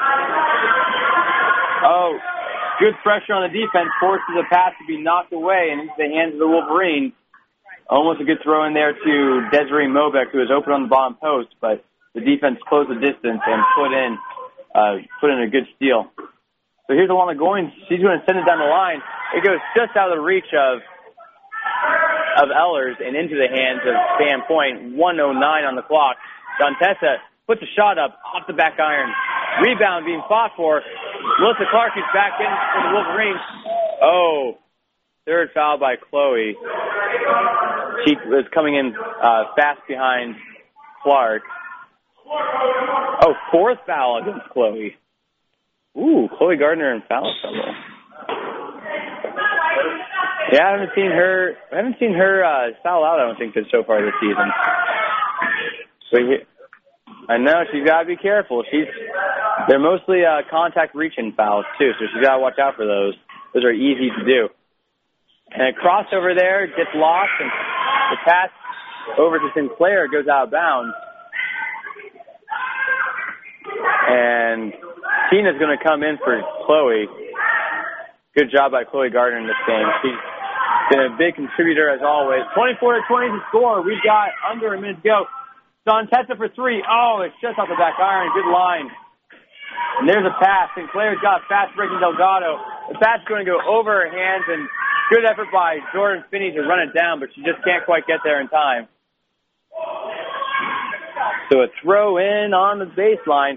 Oh, good pressure on the defense, forces the pass to be knocked away and into the hands of the Wolverines. Almost a good throw in there to Desiree Mobeck, who was open on the bottom post, but the defense closed the distance and put in a good steal. So here's Alana Goins. She's going to send it down the line. It goes just out of the reach of Ellers and into the hands of Sandpoint. 1:09 on the clock. Dantessa puts a shot up off the back iron. Rebound being fought for. Melissa Clark is back in for the Wolverines. Oh, third foul by Chloe. She was coming in fast behind Clark. Oh, fourth foul against Chloe. Ooh, Chloe Gardner in foul trouble. Yeah, I haven't seen her foul out, I don't think, so far this season. But I know she's got to be careful. They're mostly contact reach-in fouls too, so she's got to watch out for those. Those are easy to do. And a crossover there gets lost, and the pass over to Sinclair goes out of bounds. And Tina's going to come in for Chloe. Good job by Chloe Gardner in this game. She's been a big contributor as always. 24-20 to score. We've got under a minute to go. Dantessa for three. Oh, it's just off the back iron. Good line. And there's a pass. Sinclair's got a fast breaking Delgado. The pass is going to go over her hands, and good effort by Jordan Finney to run it down, but she just can't quite get there in time. So a throw in on the baseline.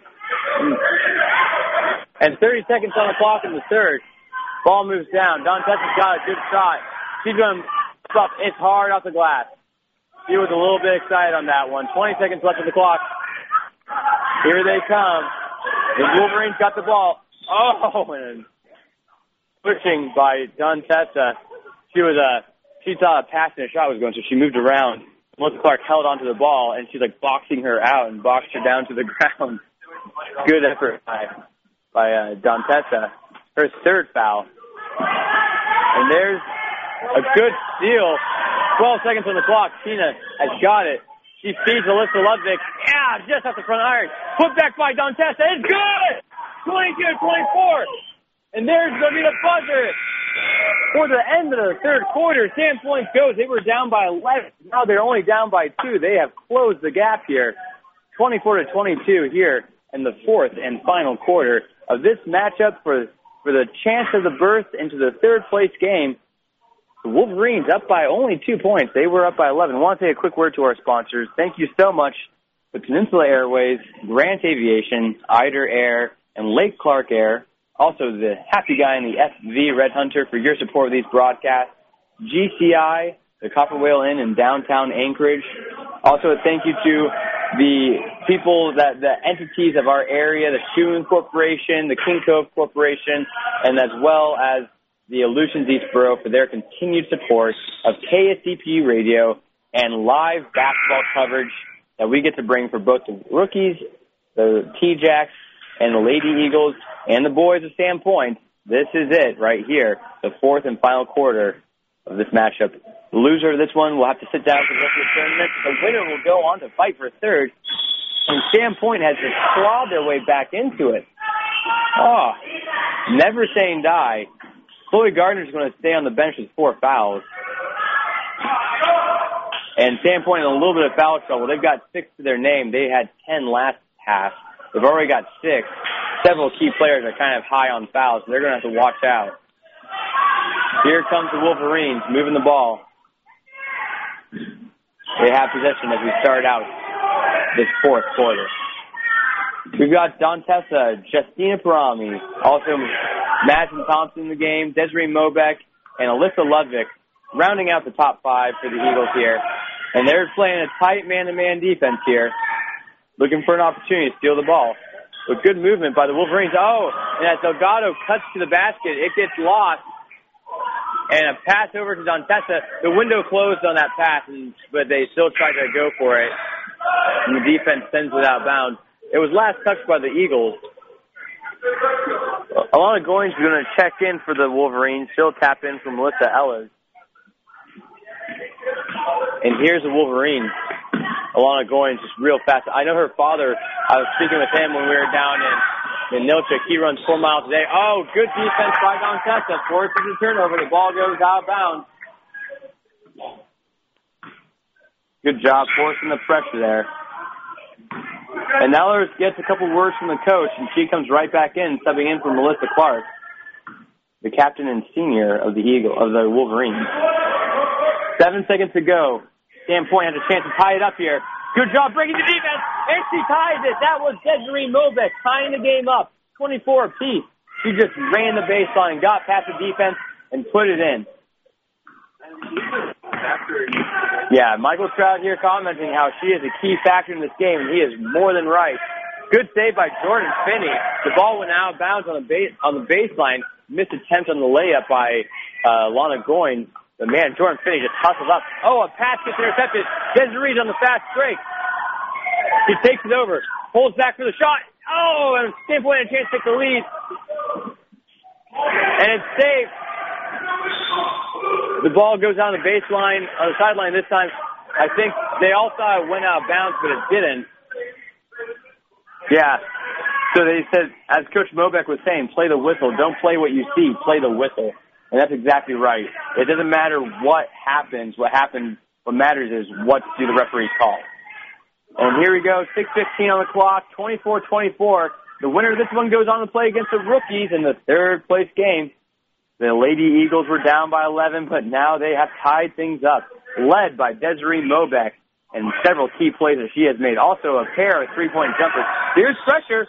And 30 seconds on the clock in the third. Ball moves down. Dantessa's got a good shot. She's going to stop. It's hard off the glass. She was a little bit excited on that one. 20 seconds left on the clock. Here they come. The Wolverines got the ball. Oh, and pushing by Dantessa. She thought a pass and a shot was going, so she moved around. Melissa Clark held onto the ball, and she's like boxing her out and boxed her down to the ground. Good effort by Dantessa. Her third foul. And there's a good steal. 12 seconds on the clock. Tina has got it. She feeds Alyssa Ludwig. Yeah, just off the front iron. Put back by Dantessa. It's good! 22-24. And there's going to be the buzzer for the end of the third quarter. Sandpoint goes. They were down by 11. Now they're only down by 2. They have closed the gap here. 24-22 here in the fourth and final quarter of this matchup for the chance of the berth into the third place game. The Wolverines up by only 2 points. They were up by 11. I want to say a quick word to our sponsors. Thank you so much to Peninsula Airways, Grant Aviation, Eider Air, and Lake Clark Air. Also, the happy guy in the FV Red Hunter for your support of these broadcasts. GCI, the Copper Whale Inn in downtown Anchorage. Also, a thank you to the people, the entities of our area, the Shoon Corporation, the King Cove Corporation, and as well as the Aleutians East Borough for their continued support of KSDP Radio and live basketball coverage that we get to bring for both the Rookies, the T-Jacks, and the Lady Eagles, and the boys of Sandpoint. This is it right here, the fourth and final quarter of this matchup. The loser of this one will have to sit down for the rest of the tournament. The winner will go on to fight for third. And Sandpoint has just clawed their way back into it. Oh, never saying die. Chloe Gardner's going to stay on the bench with 4 fouls. And Sandpoint in a little bit of foul trouble. They've got 6 to their name. They had 10 last half. They've already got 6. Several key players are kind of high on fouls, so they're going to have to watch out. Here comes the Wolverines moving the ball. They have possession as we start out this fourth quarter. We've got Dantessa, Justina Parami, also Madison Thompson in the game, Desiree Mobeck, and Alyssa Ludwig rounding out the top 5 for the Eagles here. And they're playing a tight man-to-man defense here, looking for an opportunity to steal the ball. With good movement by the Wolverines. Oh, and as Delgado cuts to the basket, it gets lost. And a pass over to Dantessa. The window closed on that pass, but they still tried to go for it. And the defense sends it out of bounds. It was last touched by the Eagles. Alana Goins is going to check in for the Wolverines. She'll tap in for Melissa Ellis. And here's the Wolverines. Alana Goins just real fast. I know her father. I was speaking with him when we were down in Nilchik. He runs 4 miles a day. Oh, good defense by Dantessa. Forces the turnover. The ball goes out of bounds. Good job forcing the pressure there. And now let's get a couple words from the coach, and she comes right back in, subbing in for Melissa Clark, the captain and senior of the Wolverines. 7 seconds to go. Sandpoint has a chance to tie it up here. Good job breaking the defense, and she ties it. That was Desiree Mobeck tying the game up, 24 apiece. She just ran the baseline, got past the defense, and put it in. Yeah, Michael Trout here commenting how she is a key factor in this game, and he is more than right. Good save by Jordan Finney. The ball went out of bounds on the baseline. Missed attempt on the layup by Lana Goins. But man, Jordan Finney just hustles up. Oh, a pass gets intercepted. Desiree's on the fast break. He takes it over. Pulls back for the shot. Oh, and Sandpoint had a chance to take the lead. And it's saved. The ball goes on the baseline, on the sideline this time. I think they all thought it went out of bounds, but it didn't. Yeah. So they said, as Coach Mobeck was saying, play the whistle. Don't play what you see. Play the whistle. And that's exactly right. It doesn't matter what happens. What matters is what do the referees call. And here we go, 6:15 on the clock, 24-24. The winner of this one goes on to play against the rookies in the third place game. The Lady Eagles were down by 11, but now they have tied things up, led by Desiree Mobeck and several key plays that she has made. Also a pair of three-point jumpers. Here's pressure.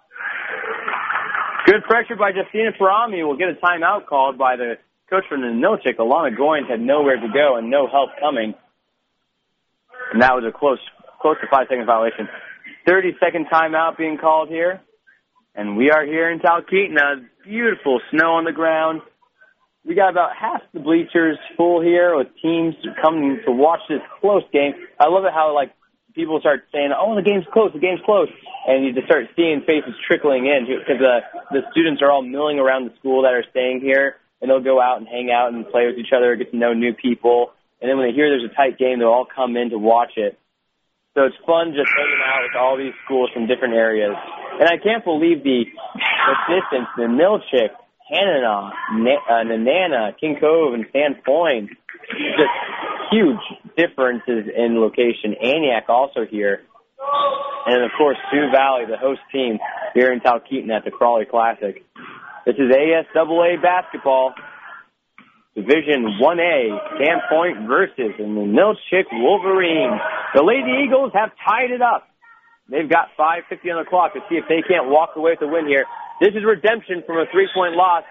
Good pressure by Justina Parami. Will get a timeout called by the coach from the Nilchik. Alana Goins had nowhere to go and no help coming. And that was a close to 5-second violation. 30-second timeout being called here. And we are here in Talkeetna. Beautiful snow on the ground. We got about half the bleachers full here with teams coming to watch this close game. I love it how, people start saying, oh, the game's close. And you just start seeing faces trickling in because the students are all milling around the school that are staying here, and they'll go out and hang out and play with each other, get to know new people. And then when they hear there's a tight game, they'll all come in to watch it. So it's fun just hanging out with all these schools from different areas. And I can't believe the distance, the Nilchik, Hanana, Nenana, King Cove, and Sandpoint. Just huge differences in location. Antioch also here. And, of course, Sioux Valley, the host team here in Talkeetna at the Crawley Classic. This is ASAA basketball. Division 1A, Sandpoint versus the Nilchik Wolverines. The Lady Eagles have tied it up. They've got 5:50 on the clock to see if they can't walk away with the win here. This is redemption from a 3-point loss.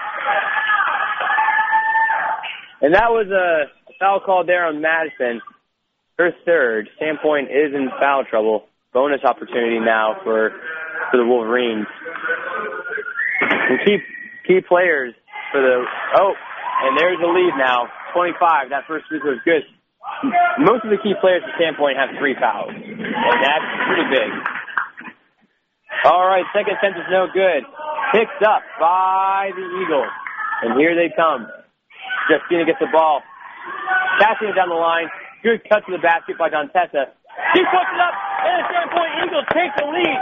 And that was a foul called there on Madison. Her third. Sandpoint is in foul trouble. Bonus opportunity now for the Wolverines. And key players for the... Oh, and there's the lead now. 25. That first free throw was good. Most of the key players for Sandpoint have 3 fouls. And that's pretty big. All right, second attempt is no good. Picked up by the Eagles. And here they come. Justina gets the ball. Passing it down the line. Good cut to the basket by Dontessa. She puts it up, and the Sandpoint Eagles take the lead.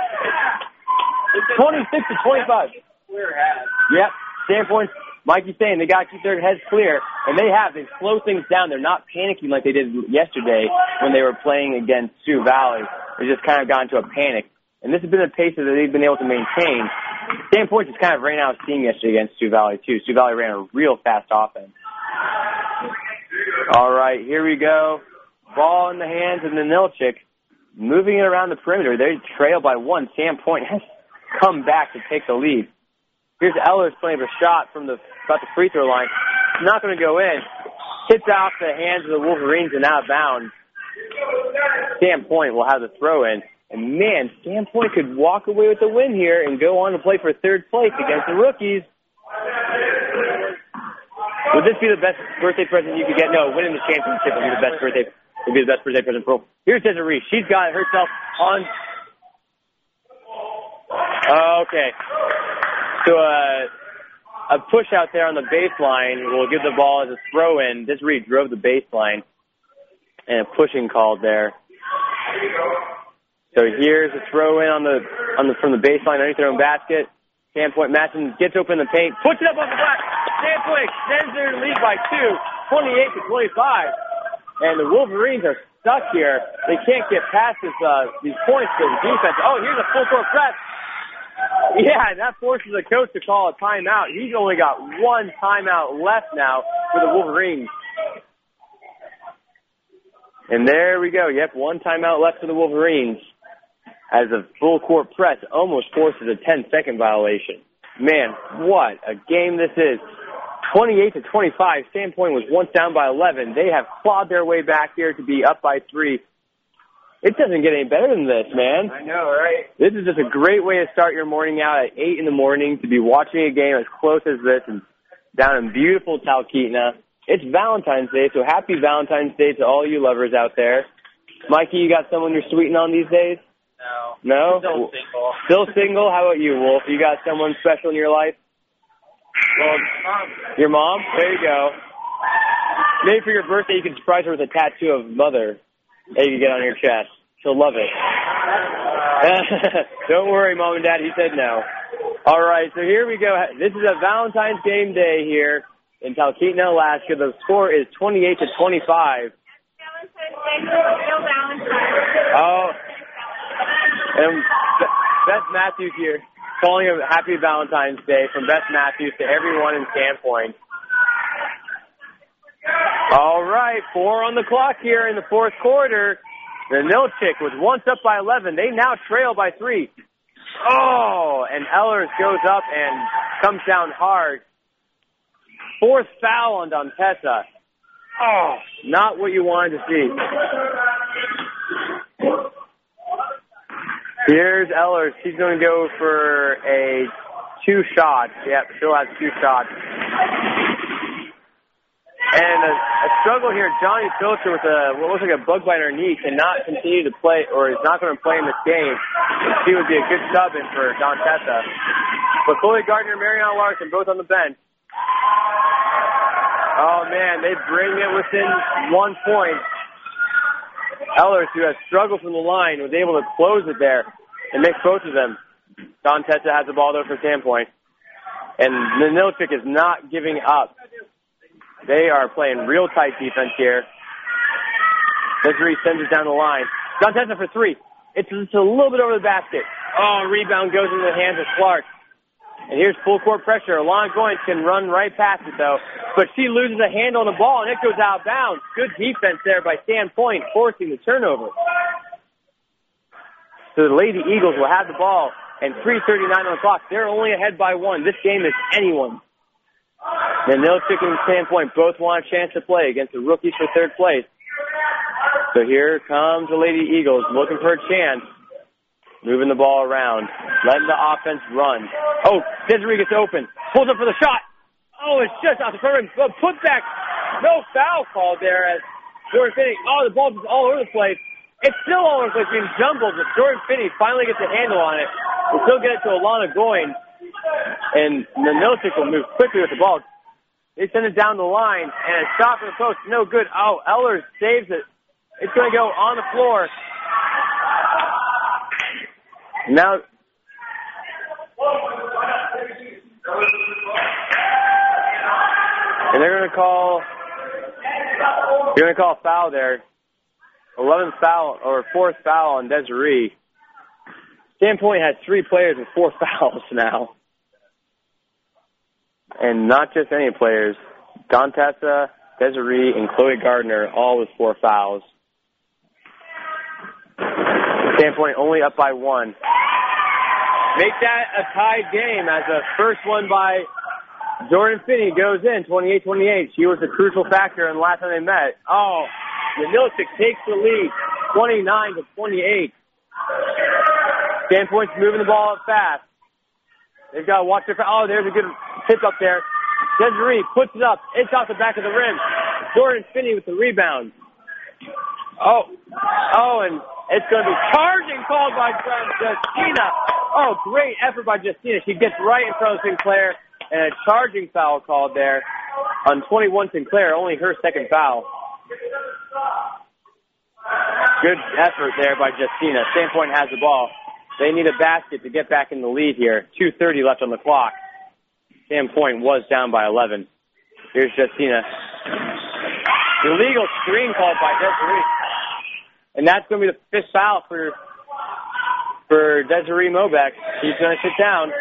26-25. Yep, Sandpoint, Mikey's saying they got to keep their heads clear, and they have. They slow things down. They're not panicking like they did yesterday when they were playing against Sioux Valley. They just kind of got into a panic. And this has been a pace that they've been able to maintain. Sandpoint just kind of ran out of steam yesterday against Sioux Valley, too. Sioux Valley ran a real fast offense. All right, here we go. Ball in the hands of Nanilchik. Moving it around the perimeter. They trail by 1. Sandpoint has come back to take the lead. Here's Ellers playing a shot from about the free throw line. It's not going to go in. Hits off the hands of the Wolverines and out of bounds. Sandpoint will have the throw in. And man, Sandpoint could walk away with the win here and go on to play for third place against the Rookies. Would this be the best birthday present you could get? No, winning the championship would be the best birthday. Would be the best birthday present. Here's Desiree. She's got herself on. Okay. So a push out there on the baseline will give the ball as a throw in. Desiree drove the baseline, and a pushing called there. So here's a throw in from the baseline underneath their own basket. Sandpoint Matson gets open in the paint, puts it up on the glass. Sandpoint extends their lead by 2, 28-25. And the Wolverines are stuck here. They can't get past these points to the defense. Oh, here's a full court press. Yeah, that forces the coach to call a timeout. He's only got 1 timeout left now for the Wolverines. And there we go. Yep, 1 timeout left for the Wolverines as a full court press almost forces a 10-second violation. Man, what a game this is. 28-25. Sandpoint was once down by 11. They have clawed their way back here to be up by 3. It doesn't get any better than this, man. I know, right? This is just a great way to start your morning out at 8 in the morning to be watching a game as close as this and down in beautiful Talkeetna. It's Valentine's Day, so happy Valentine's Day to all you lovers out there. Mikey, you got someone you're sweeting on these days? No. No? Still single. Still single? How about you, Wolf? You got someone special in your life? Well, Your mom? There you go. Maybe for your birthday you can surprise her with a tattoo of Mother that you can get on your chest. She'll love it. Don't worry, Mom and Dad. He said no. All right, so here we go. This is a Valentine's game day here in Talkeetna, Alaska. The score is 28-25. Oh, and Beth Matthews here calling a happy Valentine's Day from Beth Matthews to everyone in Sandpoint. All right, 4 on the clock here in the fourth quarter. The Nilchik was once up by 11. They now trail by 3. Oh, and Ellers goes up and comes down hard. 4th foul on Dontessa. Oh, not what you wanted to see. Here's Ellers. She's going to go for a 2 shots. Yep, she'll have 2 shots. And a struggle here. Johnny Filcher with what looks like a bug bite in her knee cannot continue to play, or is not going to play in this game. She would be a good sub in for Dontessa. But Chloe Gardner and Mariana Larson both on the bench. Oh, man, they bring it within 1 point. Ellers, who has struggled from the line, was able to close it there and make both of them. Dontessa has the ball, though, for Sandpoint. And Nanilchik is not giving up. They are playing real tight defense here. Desiree sends it down the line. Dontessa for 3. It's just a little bit over the basket. Oh, rebound goes into the hands of Clark. And here's full court pressure. Alana Goins can run right past it, though. But she loses a handle on the ball, and it goes out of bounds. Good defense there by Sandpoint, forcing the turnover. So the Lady Eagles will have the ball, and 3:39 on the clock. They're only ahead by 1. This game is anyone's. And Nilchik and Sandpoint both want a chance to play against the Rookies for third place. So here comes the Lady Eagles looking for a chance. Moving the ball around. Letting the offense run. Oh, Desiree gets open. Pulls up for the shot. Oh, it's just off the front rim. Put back. No foul called there as Jordan Finney. Oh, the ball is all over the place. It's still all over the place being jumbled, but Jordan Finney finally gets a handle on it. We'll still get it to Alana Goins. And Nanilchik will move quickly with the ball. They send it down the line, and a shot from the post. No good. Oh, Ellers saves it. It's going to go on the floor. Now, and they're going to call a foul there. 11th foul, or 4th foul on Desiree. Sandpoint has 3 players with 4 fouls now. And not just any players. Dantessa, Desiree, and Chloe Gardner, all with 4 fouls. Sandpoint only up by 1. Make that a tied game as the first one by Jordan Finney goes in, 28-28. She was a crucial factor in the last time they met. Oh, Janilchik takes the lead, 29-28. Sandpoint's moving the ball up fast. They've got to watch their... Oh, there's a good tip up there. Desiree puts it up. It's off the back of the rim. Jordan Finney with the rebound. Oh, and it's going to be charging called by Justina. Oh, great effort by Justina. She gets right in front of Sinclair, and a charging foul called there on 21 Sinclair, only her second foul. Good effort there by Justina. Sandpoint has the ball. They need a basket to get back in the lead here. 2:30 left on the clock. Sandpoint was down by 11. Here's Justina. Illegal screen called by Desiree. And that's going to be the 5th foul for Desiree Mobeck. She's going to sit down.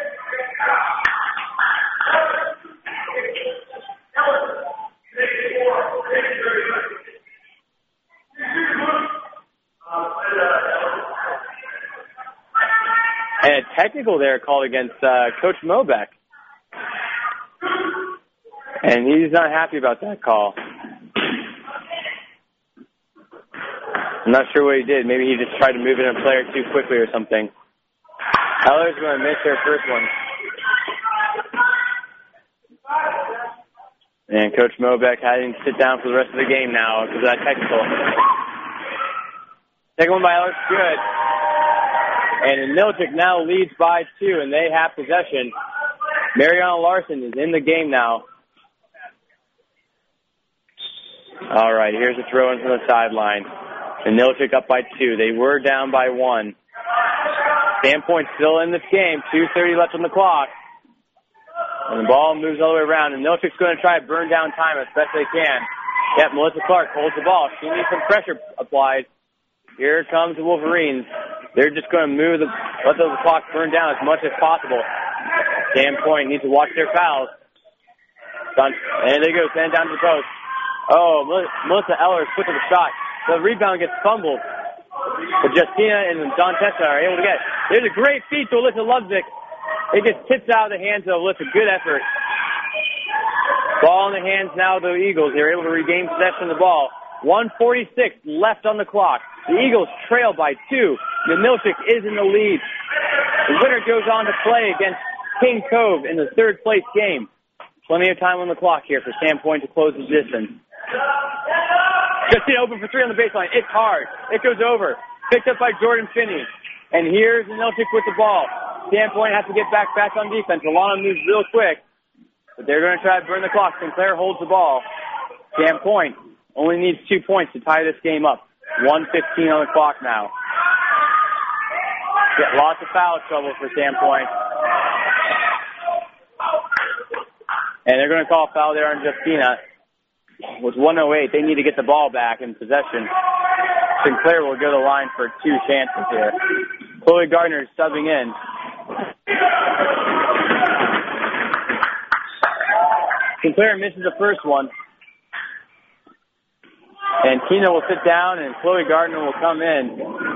And a technical there called against Coach Mobeck. And he's not happy about that call. I'm not sure what he did. Maybe he just tried to move in a player too quickly or something. Ellers going to miss their first one. And Coach Mobeck having to sit down for the rest of the game now because of that technical. Second one by Ellers, good. And Janilchik now leads by 2, and they have possession. Mariana Larson is in the game now. All right, here's a throw-in from the sideline. Janilchik up by 2. They were down by 1. Sandpoint still in this game. 2:30 left on the clock. And the ball moves all the way around. And Janilchik's going to try to burn down time as best they can. Yep, Melissa Clark holds the ball. She needs some pressure applied. Here comes the Wolverines. They're just going to let the clock burn down as much as possible. Sandpoint needs to watch their fouls. And they go, send it down to the post. Oh, Melissa Ellers puts up a shot. The rebound gets fumbled. But Justina and Dantessa are able to get it. There's a great feed to Alyssa Ludvik. It gets tipped out of the hands of Alyssa. Good effort. Ball in the hands now of the Eagles. They're able to regain possession of the ball. 1:46 left on the clock. The Eagles trail by 2. Janilchik is in the lead. The winner goes on to play against King Cove in the 3rd place game. Plenty of time on the clock here for Sandpoint to close the distance. Justina open for 3 on the baseline. It's hard. It goes over. Picked up by Jordan Finney. And here's Janilchik with the ball. Sandpoint has to get back on defense. Alana moves real quick. But they're going to try to burn the clock. Sinclair holds the ball. Sandpoint only needs 2 points to tie this game up. 1:15 on the clock now. Get lots of foul trouble for Sandpoint. And they're going to call a foul there on Justina. With 1:08, they need to get the ball back in possession. Sinclair will go to the line for 2 chances here. Chloe Gardner is subbing in. Sinclair misses the first one. And Tina will sit down, and Chloe Gardner will come in.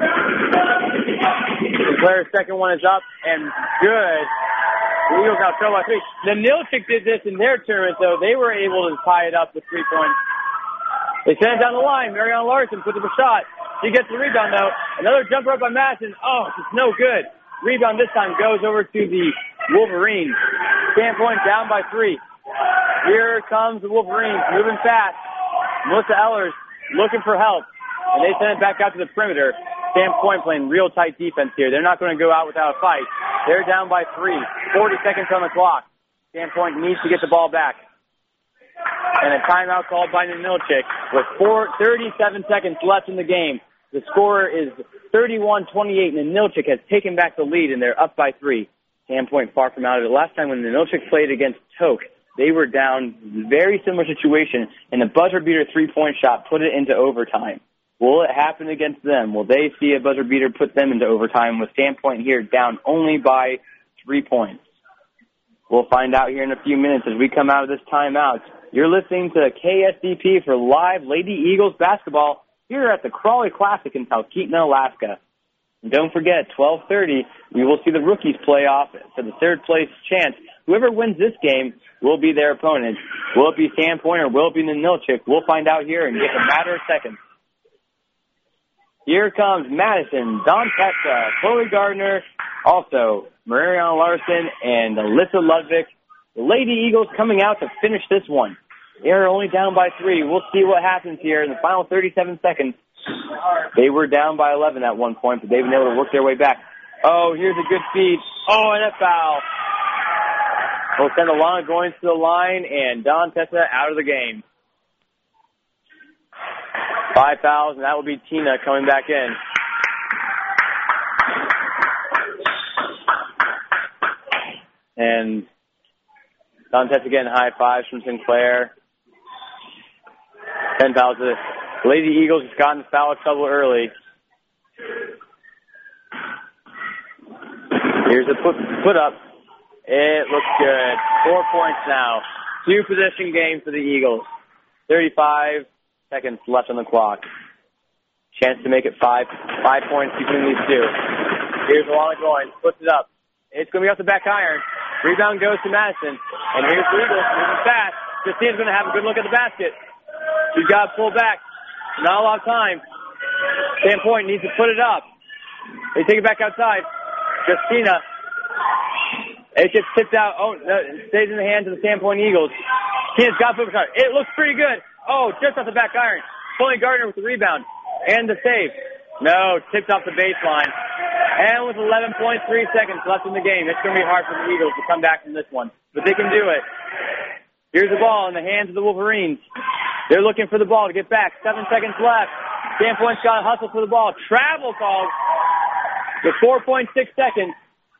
Sinclair's second one is up, and good. The Eagles now trail by 3. Janilchik did this in their tournament, though. They were able to tie it up with 3 points. They send it down the line. Mariana Larson puts up a shot. She gets the rebound, though. Another jumper up by Madison. Oh, it's no good. Rebound this time goes over to the Wolverines. Sandpoint down by 3. Here comes the Wolverines, moving fast. Melissa Ellers looking for help, and they send it back out to the perimeter. Sandpoint playing real tight defense here. They're not going to go out without a fight. They're down by 3. 40 seconds on the clock. Sandpoint needs to get the ball back. and a timeout called by Ninilchik with 37 seconds left in the game. The score is 31-28, and Ninilchik has taken back the lead, and they're up by 3. Sandpoint far from out of it. Last time when Ninilchik played against Tok, they were down, very similar situation, and the buzzer beater 3-point shot put it into overtime. Will it happen against them? Will they see a buzzer beater put them into overtime with Sandpoint here down only by 3 points? We'll find out here in a few minutes as we come out of this timeout. You're listening to KSDP for live Lady Eagles basketball here at the Crawley Classic in Talkeetna, Alaska. And don't forget, 12:30, we will see the rookies play off for the third place chance. Whoever wins this game will be their opponent. Will it be Sandpoint or will it be Ninilchik? We'll find out here in just a matter of seconds. Here comes Madison, Don Petka, Chloe Gardner, also Mariana Larson and Alyssa Ludwig. The Lady Eagles coming out to finish this one. They're only down by 3. We'll see what happens here in the final 37 seconds. They were down by 11 at one point, but they've been able to work their way back. Oh, here's a good feed. Oh, and a foul. We'll send Alana going to the line, and Don Tessa out of the game. 5 fouls, and that will be Tina coming back in. And Don Tessa getting high fives from Sinclair. 10 fouls. The Lady Eagles has gotten foul trouble early. Here's a put up. It looks good. 4 points now. 2-possession game for the Eagles. 35 seconds left on the clock. Chance to make it 5 points between these two. Here's Alana going. Puts it up. It's going to be off the back iron. Rebound goes to Madison. And here's the Eagles moving fast. Christina's going to have a good look at the basket. She's got to pull back. Not a lot of time. Sandpoint needs to put it up. They take it back outside. Christina. It gets tipped out. Oh, no, it stays in the hands of the Sandpoint Eagles. Christina's got to put it up. It looks pretty good. Oh, just off the back iron. Chloe Gardner with the rebound. And the save. No, tipped off the baseline. And with 11.3 seconds left in the game, it's going to be hard for the Eagles to come back from this one. But they can do it. Here's the ball in the hands of the Wolverines. They're looking for the ball to get back. 7 seconds left. Sandpoint's got to hustle for the ball. Travel call with 4.6 seconds.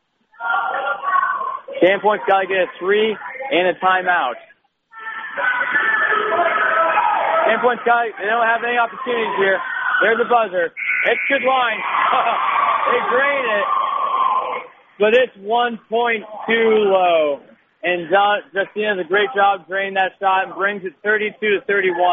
Sandpoint's got to get a 3 and a timeout. Sandpoint's got they don't have any opportunities here. There's the buzzer. It's good line. They drain it. But it's 1.2 low. And Justina does a great job draining that shot and brings it 32-31.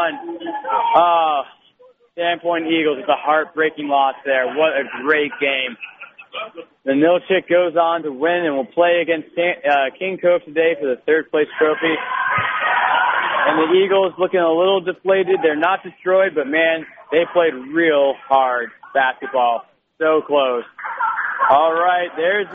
Sandpoint Eagles, it's a heartbreaking loss there. What a great game. The Ninilchik goes on to win and will play against King Cove today for the third place trophy. And the Eagles looking a little deflated. They're not destroyed, but man, they played real hard basketball. So close. All right, there's